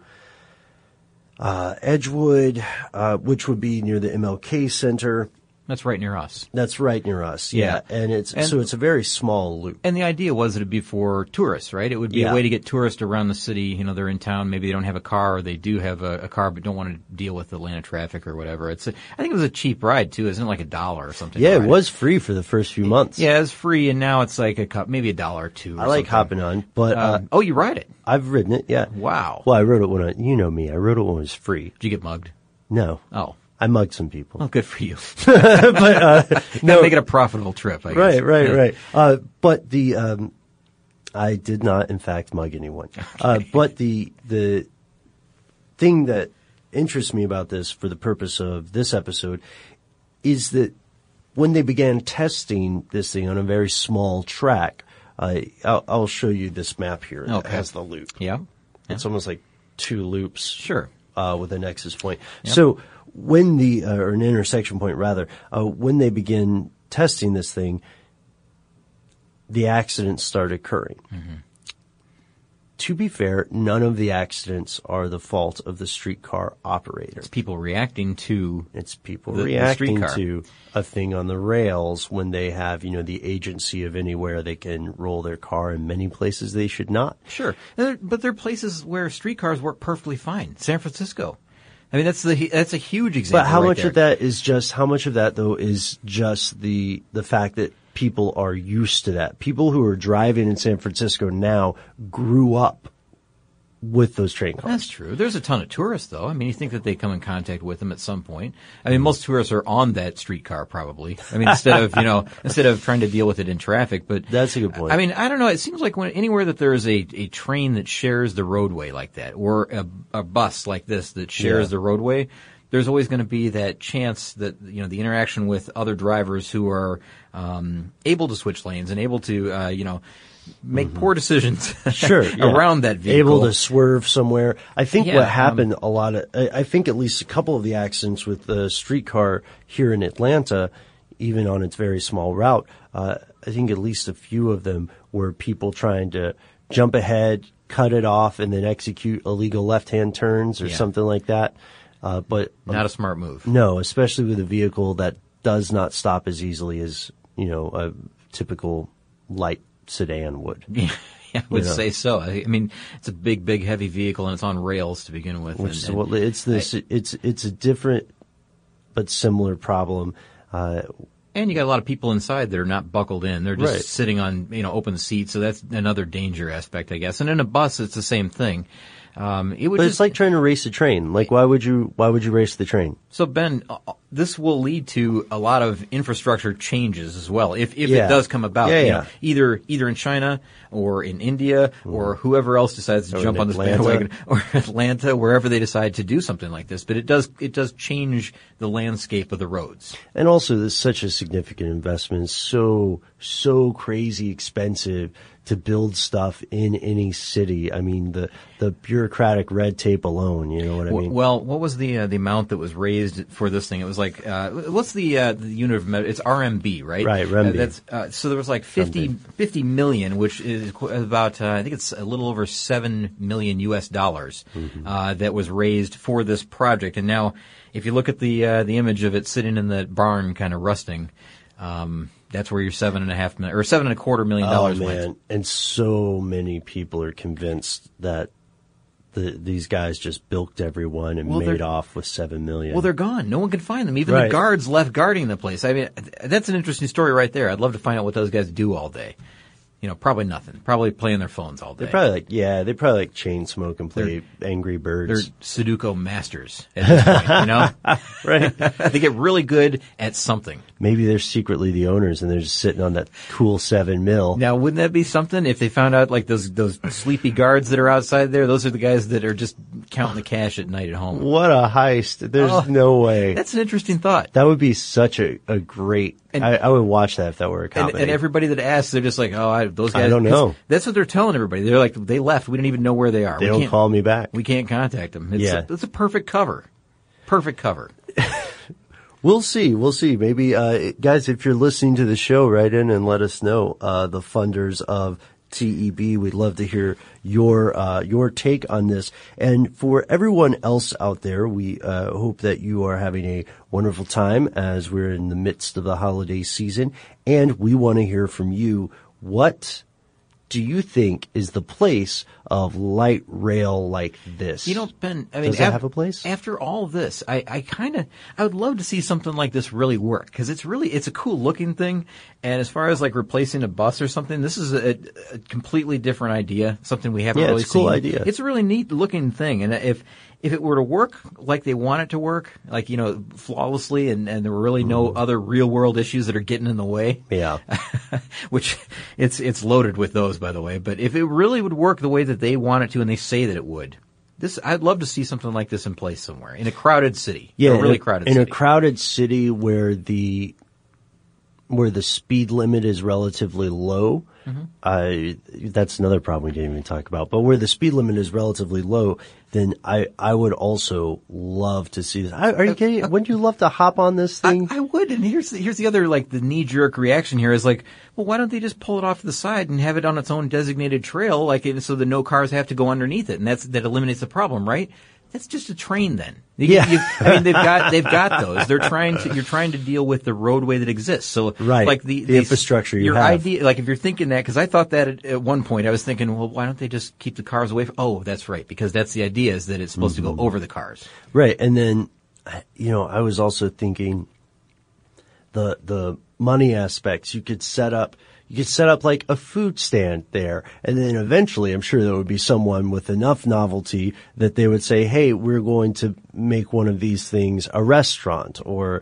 uh, Edgewood, uh, which would be near the M L K Center. That's right near us. That's right near us. Yeah. Yeah, and it's And- so it's a very small loop. And the idea was that it'd be for tourists, right? It would be Yeah. a way to get tourists around the city. You know, they're in town. Maybe they don't have a car, or they do have a, a car but don't want to deal with Atlanta traffic or whatever. It's. A, I think it was a cheap ride too. Isn't it like a dollar or something? Yeah, to it ride was free for the first few months. Yeah, it's free, and now it's like a cup, maybe a dollar or two. Or I like something. hopping on, but uh, Um, oh, you ride it? I've ridden it. Yeah. Wow. Well, I rode it when I, you know me, I rode it when it was free. Did you get mugged? No, Oh, I mugged some people. well, good for you. but uh, No, make it a profitable trip. I guess. right, right, Yeah. right. Uh, but the um, I did not, in fact, mug anyone. Uh, but the the thing that interests me about this, for the purpose of this episode, is that when they began testing this thing on a very small track, uh, I'll, I'll show you this map here that Okay. has the loop. Yeah. It's almost like two loops. Sure. Uh, with a nexus point. Yep. So when the, uh, or an intersection point rather, uh, when they begin testing this thing, the accidents start occurring. Mm-hmm. To be fair, none of the accidents are the fault of the streetcar operator. It's people reacting to. It's people The- the reacting streetcar. to a thing on the rails when they have, you know, the agency of anywhere they can roll their car in many places they should not. Sure, And there- but there are places where streetcars work perfectly fine. San Francisco. I mean, that's the that's a huge example. But how right much there. of that is just, how much of that though is just the, the fact that people are used to that? People who are driving in San Francisco now grew up with those train cars. That's true. There's a ton of tourists, though. I mean, you think that they come in contact with them at some point. I mean, most tourists are on that streetcar, probably. I mean, instead of, you know, instead of trying to deal with it in traffic. But That's a good point. I mean, I don't know. It seems like when anywhere that there is a, a train that shares the roadway like that, or a, a bus like this that shares Yeah. the roadway, there's always going to be that chance that, you know, the interaction with other drivers who are um, able to switch lanes and able to, uh, you know, make poor decisions Sure, yeah. around that vehicle. Able to swerve somewhere. I think Yeah, what um, happened a lot of, I, I think at least a couple of the accidents with the streetcar here in Atlanta, even on its very small route, uh, I think at least a few of them were people trying to jump ahead, cut it off, and then execute illegal left-hand turns or Yeah. something like that. Uh, but Not a smart move. no, especially with a vehicle that does not stop as easily as, you know, a typical light sedan would. Yeah, I would You know. say so. I, I mean, it's a big, big, heavy vehicle, and it's on rails to begin with. Which and, is and what it's this. it's it's a different but similar problem. Uh, And you got a lot of people inside that are not buckled in. They're just Right. sitting on, you know, open seats. So that's another danger aspect, I guess. And in a bus, it's the same thing. Um, it would but just, it's like trying to race a train. Like, why would you? Why would you race the train? so Ben, uh, this will lead to a lot of infrastructure changes as well. If, if Yeah. it does come about, Yeah, you yeah. know, either, either in China or in India or whoever else decides to Or jump in on this Atlanta. bandwagon or Atlanta, wherever they decide to do something like this. But it does, it does change the landscape of the roads. And also, this is such a significant investment. It's so so crazy expensive to build stuff in any city. I mean, the the bureaucratic red tape alone. You know what I W- mean? Well, what was the uh, the amount that was raised for this thing? It was like uh, what's the uh, the unit of measure? It's R M B, right? Right, R M B. Uh, that's uh, so there was like fifty, fifty million, which is qu- about uh, I think it's a little over seven million U S dollars Mm-hmm. uh, that was raised for this project. And now, if you look at the uh, the image of it sitting in the barn, kind of rusting. Um, that's where your seven and a half million or seven and a quarter million dollars oh man! went. And so many people are convinced that the, these guys just bilked everyone and Well, made they're- off with seven million. Well, they're gone. No one can find them. Even Right. the guards left guarding the place. I mean, that's an interesting story right there. I'd love to find out what those guys do all day. You know, probably nothing. Probably playing their phones all day. They're probably like, yeah, they probably like chain smoke and play Angry They're Birds. Sudoku masters at this point, you know? Right. They get really good at something. Maybe they're secretly the owners and they're just sitting on that cool seven mil. Now, wouldn't that be something if they found out, like, those those sleepy guards that are outside there? Those are the guys that are just counting the cash at night at home. What a heist. There's Oh, no way. That's an interesting thought. That would be such a, a great, And- I, I would watch that if that were a And, comedy. and everybody that asks, they're just like, oh, I, those guys. I don't 'cause know. That's what they're telling everybody. They're like, they left. We don't even know where they are. they we don't can't, call me back. We can't contact them. It's Yeah. a, it's a perfect cover. Perfect cover. We'll see. We'll see. Maybe, uh, guys, if you're listening to the show, write in and let us know, uh, the funders of T E B. We'd love to hear your, uh, your take on this. And for everyone else out there, we, uh, hope that you are having a wonderful time as we're in the midst of the holiday season. And we want to hear from you. What do you think is the place of light rail like this? You know, Ben, I mean, Does it af- have a place? After all this, I, I kind of, I would love to see something like this really work because it's really, it's a cool looking thing. And as far as like replacing a bus or something, this is a, a completely different idea, something we haven't Yeah, really it's a cool seen. idea. It's a really neat looking thing. And if, if it were to work like they want it to work, like, you know, flawlessly and, and there were really no other real world issues that are getting in the way. Yeah. Which it's, it's loaded with those, by the way. But if it really would work the way that they want it to and they say that it would, this, I'd love to see something like this in place somewhere in a crowded city. Yeah, a really in a, crowded in city. a crowded city where the where the speed limit is relatively low. Mm-hmm. Uh, that's another problem we didn't even talk about. But where the speed limit is relatively low, then I I would also love to see this. I, are you kidding? Wouldn't you love to hop on this I, thing? I would, and here's the, here's the other like the knee jerk reaction here is like, well, why don't they just pull it off to the side and have it on its own designated trail, like it, so that no cars have to go underneath it, and that's that eliminates the problem, right? That's just a train then. You- Yeah. you- I mean, they've got they've got those. They're trying to you're trying to deal with the roadway that exists. So Right. like the The infrastructure you your have. idea, like if you're thinking that, because I thought that at, at one point I was thinking, well, why don't they just keep the cars away from? Oh, that's right, because that's the idea is that it's supposed Mm-hmm. to go over the cars. Right. And then, you know, I was also thinking the, the money aspects. You could set up, you could set up like a food stand there. And then eventually I'm sure there would be someone with enough novelty that they would say, hey, we're going to make one of these things a restaurant or,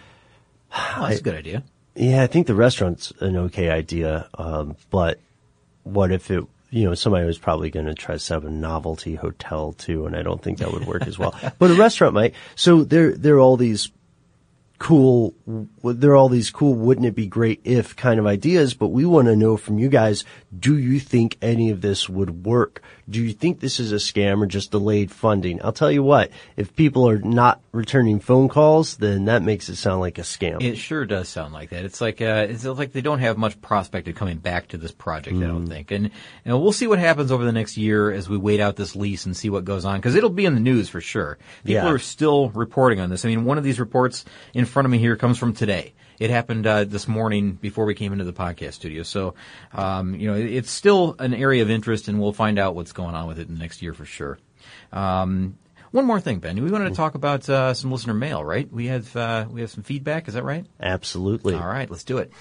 Oh, that's a good idea. yeah, I think the restaurant's an okay idea. Um, but what if it, you know, somebody was probably going to try to set up a novelty hotel too, and I don't think that would work as well. But a restaurant might. So there, there are all these cool, there are all these cool, wouldn't it be great if kind of ideas, but we want to know from you guys, do you think any of this would work? Do you think this is a scam or just delayed funding? I'll tell you what, if people are not returning phone calls, then that makes it sound like a scam. It sure does sound like that. It's like uh, it's like they don't have much prospect of coming back to this project, mm. I don't think. And you know, we'll see what happens over the next year as we wait out this lease and see what goes on, because it'll be in the news for sure. People yeah. are still reporting on this. I mean, one of these reports in front of me here comes from today. It happened uh, this morning before we came into the podcast studio. So, um, you know, it's still an area of interest, and we'll find out what's going on with it in the next year for sure. Um, one more thing, Ben. We wanted to talk about uh, some listener mail, right? We have uh, we have some feedback. Is that right? Absolutely. All right, let's do it.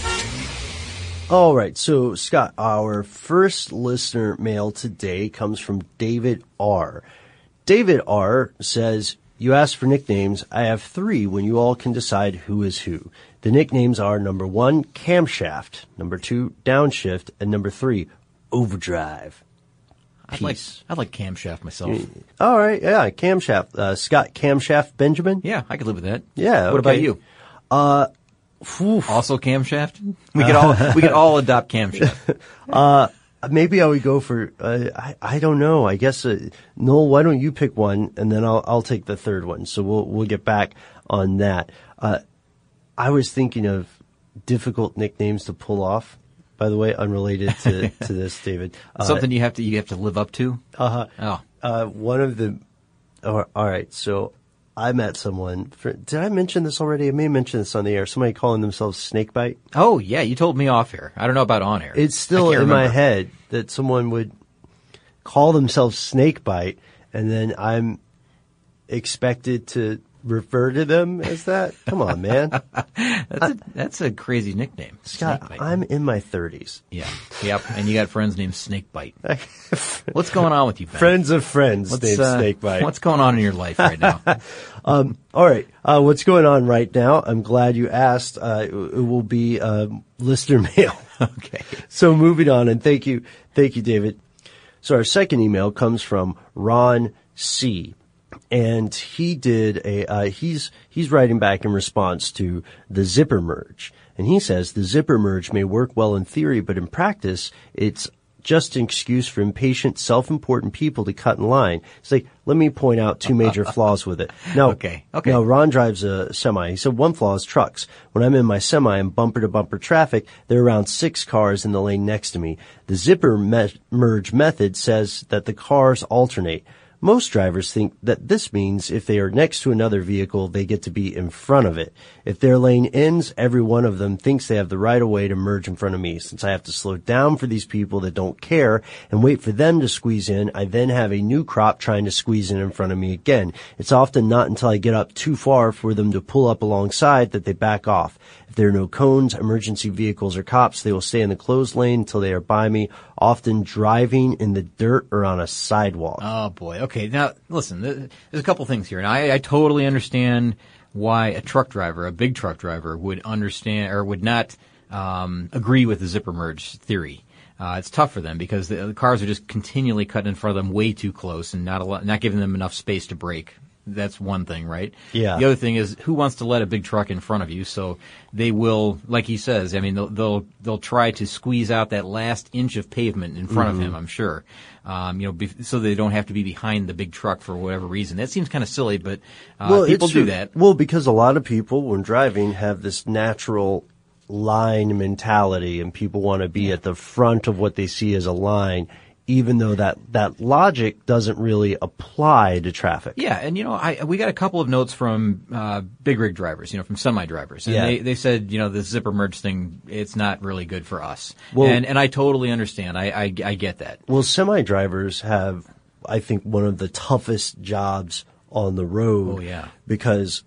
All right. So, Scott, our first listener mail today comes from David R. David R. says, you asked for nicknames. I have three when you all can decide who is who. The nicknames are number one, Camshaft, number two, Downshift, and number three, Overdrive. I'd like, I'd like Camshaft myself. All right, yeah, Camshaft. Uh, Scott Camshaft Benjamin? Yeah, I could live with that. Yeah, What okay. about you? Uh, oof. Also Camshaft? We could all, we could all adopt Camshaft. uh, Maybe I would go for, uh, I, I don't know. I guess, uh, Noel, why don't you pick one and then I'll, I'll take the third one. So we'll, we'll get back on that. Uh, I was thinking of difficult nicknames to pull off, by the way, unrelated to, to this, David. Uh, Something you have to, you have to live up to? Uh-huh. Oh. Uh, one of the, oh, all right. So I met someone, for, did I mention this already? I may have mentioned this on the air. Somebody calling themselves Snakebite. Oh, yeah, you told me off air. I don't know about on air. It's still in remember. my head that someone would call themselves Snakebite, and then I'm expected to refer to them as that. Come on, man. that's, a, that's a crazy nickname. Scott, Snakebite. I'm in my thirties. Yeah. Yep. And you got friends named Snakebite. What's going on with you, Ben? Friends of friends what's, named uh, Snakebite. What's going on in your life right now? um, all right. Uh, what's going on right now? I'm glad you asked. Uh, it, it will be uh, listener mail. Okay. So moving on, and thank you, thank you, David. So our second email comes from Ron C. And he did a, uh, he's, he's writing back in response to the zipper merge. And he says the zipper merge may work well in theory, but in practice, it's just an excuse for impatient, self-important people to cut in line. It's like, let me point out two major flaws with it. No, okay, okay. No, Ron drives a semi. He said one flaw is trucks. When I'm in my semi in bumper-to-bumper traffic, there are around six cars in the lane next to me. The zipper me- merge method says that the cars alternate. Most drivers think that this means if they are next to another vehicle, they get to be in front of it. If their lane ends, every one of them thinks they have the right of way to merge in front of me. Since I have to slow down for these people that don't care and wait for them to squeeze in, I then have a new crop trying to squeeze in in front of me again. It's often not until I get up too far for them to pull up alongside that they back off. If there are no cones, emergency vehicles, or cops, they will stay in the closed lane until they are by me, often driving in the dirt or on a sidewalk. Oh, boy. Okay. Now, listen, there's a couple things here. And I, I totally understand why a truck driver, a big truck driver, would understand or would not um, agree with the zipper merge theory. Uh, it's tough for them because the, the cars are just continually cutting in front of them way too close and not a lot, not giving them enough space to brake. That's one thing, right? Yeah. The other thing is, who wants to let a big truck in front of you? So they will, like he says, I mean, they'll they'll, they'll try to squeeze out that last inch of pavement in front mm-hmm. of him, I'm sure. Um, you know, be, so they don't have to be behind the big truck for whatever reason. That seems kind of silly, but uh, well, people do true. that. Well, because a lot of people, when driving, have this natural line mentality, and people want to be yeah. at the front of what they see as a line, even though that, that logic doesn't really apply to traffic. Yeah, and you know, I we got a couple of notes from uh, big rig drivers, you know, from semi drivers, and yeah. they they said, you know, the zipper merge thing, it's not really good for us. Well, and and I totally understand. I I, I get that. Well, semi drivers have, I think, one of the toughest jobs on the road. Oh yeah, because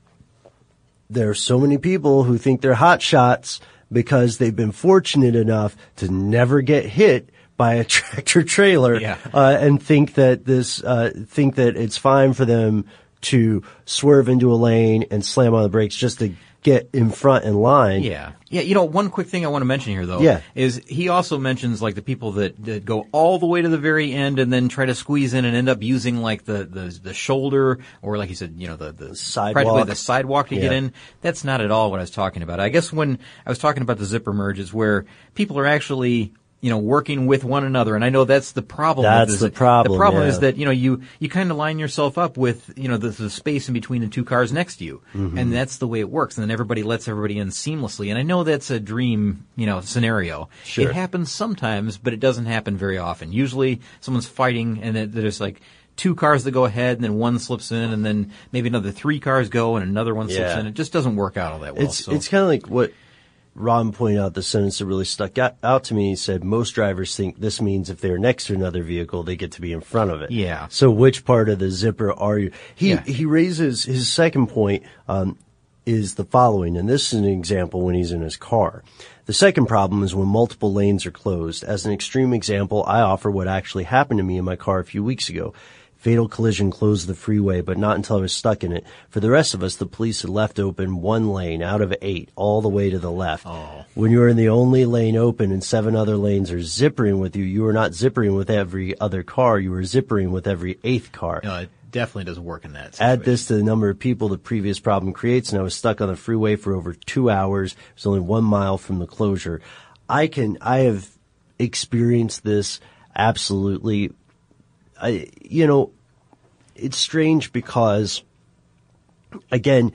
there are so many people who think they're hot shots because they've been fortunate enough to never get hit by a tractor trailer, yeah. uh, and think that this, uh, think that it's fine for them to swerve into a lane and slam on the brakes just to get in front in line. Yeah. Yeah, you know, one quick thing I want to mention here, though, Yeah. is he also mentions, like, the people that, that go all the way to the very end and then try to squeeze in and end up using, like, the, the, the shoulder or, like you said, you know, the, the sidewalk. practically the sidewalk to Yeah. get in. That's not at all what I was talking about. I guess when I was talking about the zipper merge is where people are actually, you know, working with one another. And I know that's the problem. That's with the this. problem, The problem yeah. is that, you know, you, you kind of line yourself up with, you know, the, the space in between the two cars next to you. Mm-hmm. And that's the way it works. And then everybody lets everybody in seamlessly. And I know that's a dream, you know, scenario. Sure. It happens sometimes, but it doesn't happen very often. Usually someone's fighting and it, there's like two cars that go ahead and then one slips in and then maybe another three cars go and another one slips Yeah. in. It just doesn't work out all that well. It's so. it's kind of like what Ron pointed out, the sentence that really stuck out, out to me. He said, most drivers think this means if they're next to another vehicle, they get to be in front of it. Yeah. So which part of the zipper are you? He, Yeah. he raises his second point, um, is the following, and this is an example when he's in his car. The second problem is when multiple lanes are closed. As an extreme example, I offer what actually happened to me in my car a few weeks ago. Fatal collision closed the freeway, but not until I was stuck in it. For the rest of us, the police had left open one lane out of eight, all the way to the left. Oh. When you're in the only lane open and seven other lanes are zippering with you, you are not zippering with every other car. You are zippering with every eighth car. No, it definitely doesn't work in that situation. Add this to the number of people the previous problem creates, and I was stuck on the freeway for over two hours. It was only one mile from the closure. I can, I have experienced this absolutely. I, you know, it's strange because, again,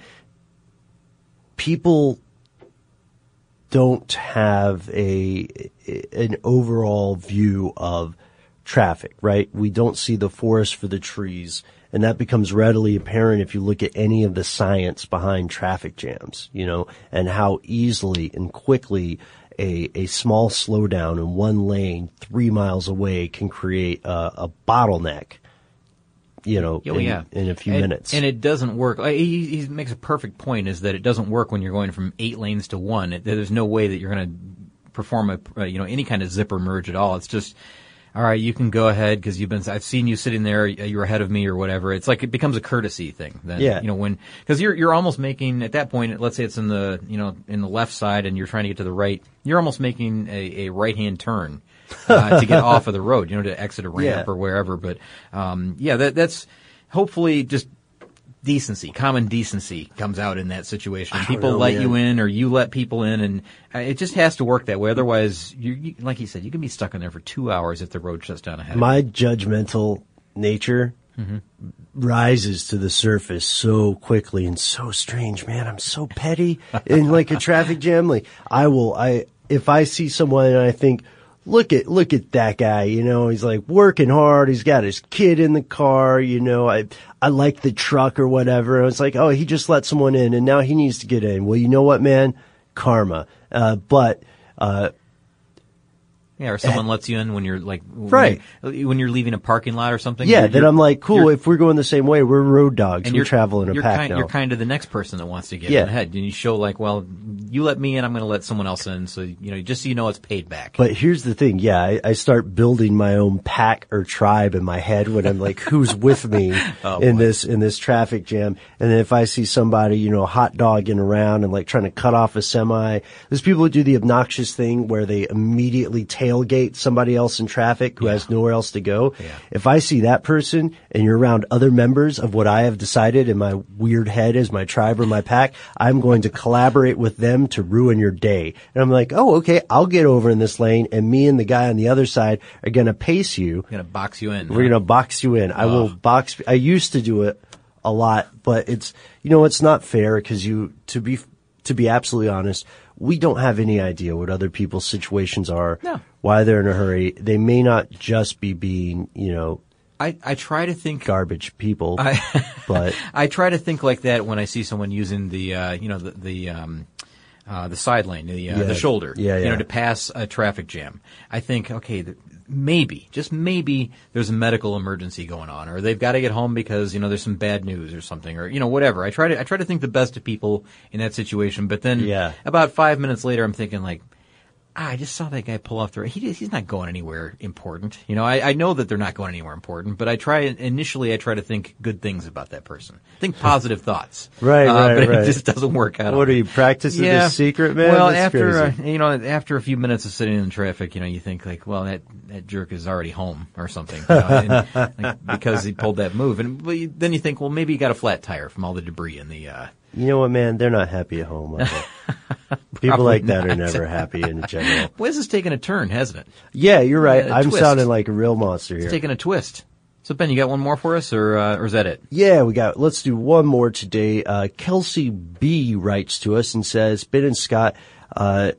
people don't have a an overall view of traffic, right? We don't see the forest for the trees, and that becomes readily apparent if you look at any of the science behind traffic jams, you know, and how easily and quickly a, a small slowdown in one lane three miles away can create a, a bottleneck, you know, Oh, in, yeah. in a few and, minutes. And it doesn't work. Like, He, he makes a perfect point is that it doesn't work when you're going from eight lanes to one. It, there's no way that you're going to perform a, uh, you know, any kind of zipper merge at all. It's just, all right, you can go ahead because you've been, I've seen you sitting there, you're ahead of me or whatever. It's like it becomes a courtesy thing. Then, Yeah. You know, when, because you're, you're almost making, at that point, let's say it's in the, you know, in the left side and you're trying to get to the right, you're almost making a, a right-hand turn. uh, to get off of the road, you know, to exit a ramp Yeah. or wherever. But, um, yeah, that, that's hopefully just decency, common decency comes out in that situation. I don't People know, let man. you in or you let people in, and uh, it just has to work that way. Otherwise, you, you, like you said, you can be stuck in there for two hours if the road shuts down ahead of you. My judgmental nature rises to the surface so quickly and so strange, man. I'm so petty in like a traffic jam. Like I will, I, if I see someone and I think, look at, look at that guy, you know, he's like working hard. He's got his kid in the car, you know, I, I like the truck or whatever. I was like, oh, he just let someone in and now he needs to get in. Well, you know what, man? Karma. Uh, but, uh, Yeah, or someone lets you in when you're like, when Right. you're, when you're leaving a parking lot or something. yeah, You're- then you're- I'm like, cool, you're- if we're going the same way, we're road dogs. and We you're travel in a you're pack kind, now. You're kind of the next person that wants to get Yeah. in ahead, and you show like, well, you let me in, I'm going to let someone else in, so you know, just so you know, it's paid back. But here's the thing, yeah, I, I start building my own pack or tribe in my head when I'm like, who's with me Oh, in boy. this in this traffic jam? And then if I see somebody, you know, hot dogging around and like trying to cut off a semi, there's people who do the obnoxious thing where they immediately tailgate somebody else in traffic who Yeah. has nowhere else to go. Yeah. If I see that person and you're around other members of what I have decided in my weird head as my tribe or my pack, I'm going to collaborate with them to ruin your day. And I'm like, oh, okay, I'll get over in this lane and me and the guy on the other side are going to pace you. I'm going to box you in. We're going to box you in. I will Oh. box. I used to do it a lot, but it's, you know, it's not fair because you, to be, to be absolutely honest, we don't have any idea what other people's situations are, No. why they're in a hurry. They may not just be being, you know, I, I try to think garbage people, I, but I try to think like that when I see someone using the, uh, you know, the, the, um, uh, the side lane, the, uh, Yeah. the shoulder, Yeah, you yeah. know, to pass a traffic jam. I think, okay, th- maybe, just maybe there's a medical emergency going on, or they've got to get home because, you know, there's some bad news or something, or, you know, whatever. I try to, I try to think the best of people in that situation, but then Yeah. about five minutes later, I'm thinking like, ah, I just saw that guy pull off the, he, he's not going anywhere important. You know, I, I know that they're not going anywhere important, but I try, initially I try to think good things about that person. Think positive thoughts. Right, uh, right, but right. it just doesn't work out. What are you practicing yeah. this secret, man? Well, That's after, uh, crazy. you know, after a few minutes of sitting in traffic, you know, you think like, well, that, that jerk is already home or something, you know, and, like, because he pulled that move. And well, you, then you think, well, maybe he got a flat tire from all the debris in the, uh, You know what, man? They're not happy at home. Are they? People like that are never happy in general. Well, this is taking a turn, hasn't it? Yeah, you're right. Yeah, a I'm twist. sounding like a real monster here. It's taking a twist. So, Ben, you got one more for us, or uh, or is that it? Yeah, we got, let's do one more today. Uh, Kelsey B writes to us and says, Ben and Scott, uh,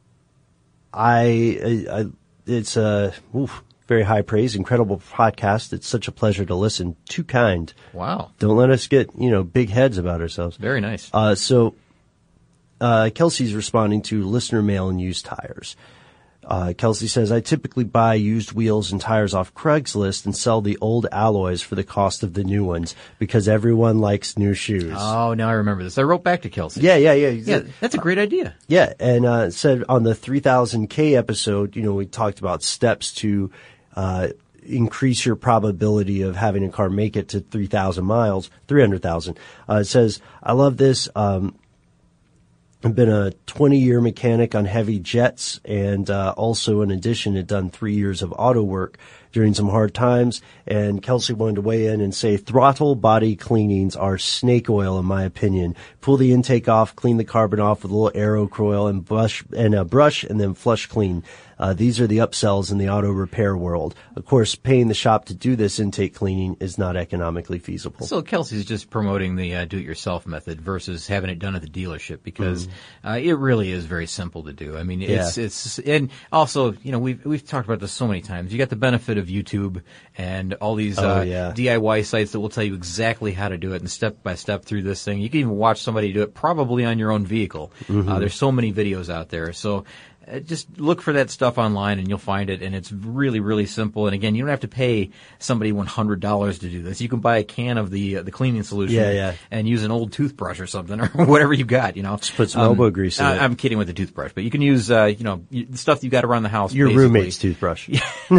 I, I, it's a, oof, very high praise, incredible podcast. It's such a pleasure to listen. Too kind. Wow. Don't let us get, you know, big heads about ourselves. Very nice. Uh, so, uh, Kelsey's responding to listener mail and used tires. Uh, Kelsey says, I typically buy used wheels and tires off Craigslist and sell the old alloys for the cost of the new ones because everyone likes new shoes. Oh, now I remember this. I wrote back to Kelsey. Yeah, yeah, yeah. Yeah, that's a great idea. Yeah, and uh, said on the three thousand K episode, you know, we talked about steps to uh, increase your probability of having a car make it to three thousand miles, three hundred thousand. Uh, it says, I love this. Um, I've been a twenty-year mechanic on heavy jets, and uh, also, in addition, had done three years of auto work during some hard times. And Kelsey wanted to weigh in and say, throttle body cleanings are snake oil, in my opinion. Pull the intake off, clean the carbon off with a little aero coil, and brush and a brush, and then flush clean. Uh, these are the upsells in the auto repair world. Of course, paying the shop to do this intake cleaning is not economically feasible. So Kelsey's just promoting the uh, do-it-yourself method versus having it done at the dealership because mm. uh, it really is very simple to do. I mean, it's, yeah. it's, and also, you know, we've, we've talked about this so many times. You got the benefit of YouTube and all these oh, uh, yeah. D I Y sites that will tell you exactly how to do it and step by step through this thing. You can even watch somebody do it probably on your own vehicle. Mm-hmm. Uh, there's so many videos out there. So, Uh, just look for that stuff online and you'll find it, and it's really, really simple. And again, you don't have to pay somebody one hundred dollars to do this. You can buy a can of the uh, the cleaning solution yeah, yeah. and use an old toothbrush or something or whatever you got, you know. Just put some um, elbow grease in I, it. I'm kidding with the toothbrush, but you can use, uh, you know, the stuff you got around the house. Your basically. roommate's toothbrush.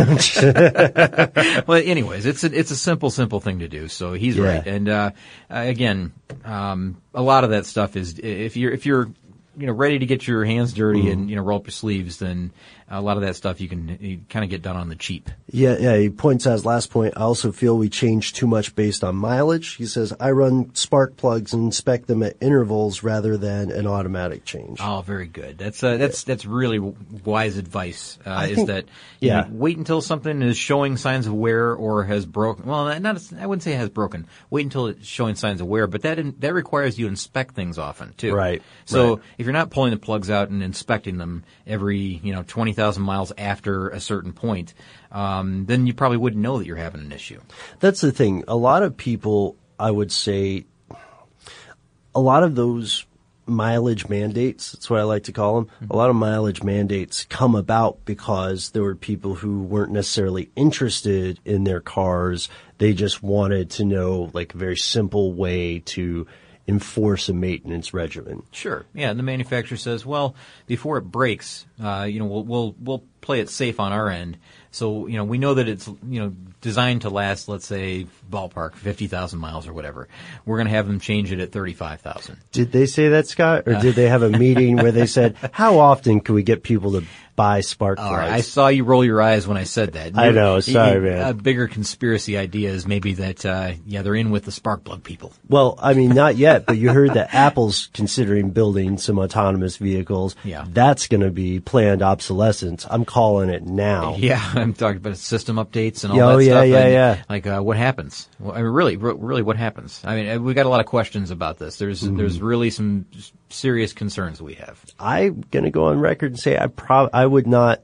Well, anyways, it's a, it's a simple, simple thing to do. So he's yeah. right. And, uh, again, um, a lot of that stuff is, if you're, if you're, you know, ready to get your hands dirty mm. and, you know, roll up your sleeves, then a lot of that stuff you can you kind of get done on the cheap. Yeah, yeah. He points out his last point. I also feel we change too much based on mileage. He says, I run spark plugs and inspect them at intervals rather than an automatic change. Oh, very good. That's, uh, that's, that's really wise advice, uh, is think, that, yeah. you know, wait until something is showing signs of wear or has broken. Well, not, I wouldn't say it has broken. Wait until it's showing signs of wear, but that, that requires you to inspect things often, too. Right. So right. if you're not pulling the plugs out and inspecting them every, you know, twenty thousand miles after a certain point, um, then you probably wouldn't know that you're having an issue. That's the thing. A lot of people, I would say, a lot of those mileage mandates, that's what I like to call them, mm-hmm. a lot of mileage mandates come about because there were people who weren't necessarily interested in their cars. They just wanted to know, like, a very simple way to enforce a maintenance regimen. Sure. Yeah, and the manufacturer says, well, before it breaks, uh, you know, we'll, we'll, we'll play it safe on our end. So, you know, we know that it's, you know, designed to last, let's say, ballpark, fifty thousand miles or whatever. We're going to have them change it at thirty-five thousand. Did they say that, Scott? Or Uh, did they have a meeting where they said, how often can we get people to buy spark plugs? All right. I saw you roll your eyes when I said that. I know. Sorry, you, man. A bigger conspiracy idea is maybe that, uh, yeah, they're in with the spark plug people. Well, I mean, not yet, but you heard that Apple's considering building some autonomous vehicles. Yeah. That's going to be planned obsolescence. I'm calling it now. Yeah, I'm talking about system updates and all Oh, that yeah, stuff. yeah, and, yeah. Like, uh, what happens? Well, I mean, really, re- really, what happens? I mean, we got a lot of questions about this. There's, mm. there's really some serious concerns we have. I'm going to go on record and say I prob- I would not,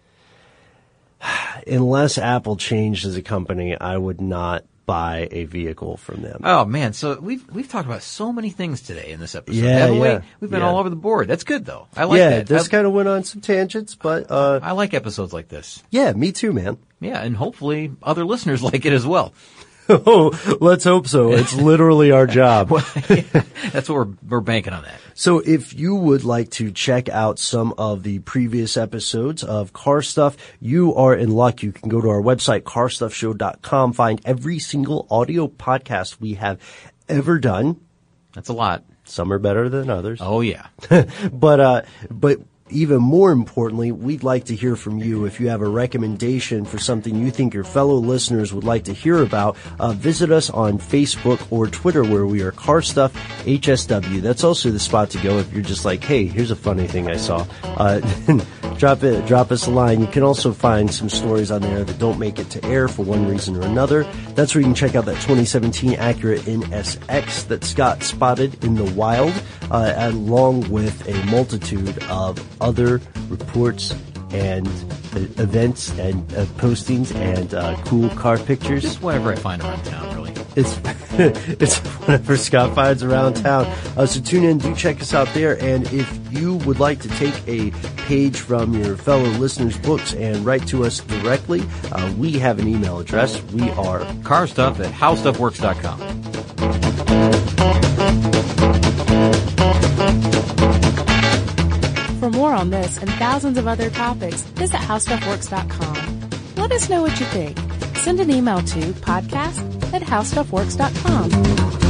unless Apple changed as a company, I would not buy a vehicle from them. Oh man, so we've we've talked about so many things today in this episode, yeah, haven't yeah, we? We've been yeah. all over the board. That's good though. I like yeah, that. this I, kind of went on some tangents, but uh, I like episodes like this. yeah, me too, man. Yeah, and hopefully other listeners like it as well. Oh, let's hope so. It's literally our job. That's what we're, we're banking on that. So if you would like to check out some of the previous episodes of Car Stuff, you are in luck. You can go to our website, car stuff show dot com, find every single audio podcast we have ever done. That's a lot. Some are better than others. Oh, yeah. but, uh, but even more importantly, we'd like to hear from you. If you have a recommendation for something you think your fellow listeners would like to hear about, uh, visit us on Facebook or Twitter, where we are Car Stuff H S W. That's also the spot to go if you're just like, hey, here's a funny thing I saw. Uh, drop it, drop us a line. You can also find some stories on there that don't make it to air for one reason or another. That's where you can check out that twenty seventeen Acura N S X that Scott spotted in the wild, uh, along with a multitude of other reports and uh, events and uh, postings and uh, cool car pictures. Just whatever I find around town, really. It's it's whatever Scott finds around town. Uh, so tune in, do check us out there. And if you would like to take a page from your fellow listeners' books and write to us directly, uh, we have an email address. We are carstuff at how stuff works dot com. For more on this and thousands of other topics, visit how stuff works dot com. Let us know what you think. Send an email to podcast at how stuff works dot com.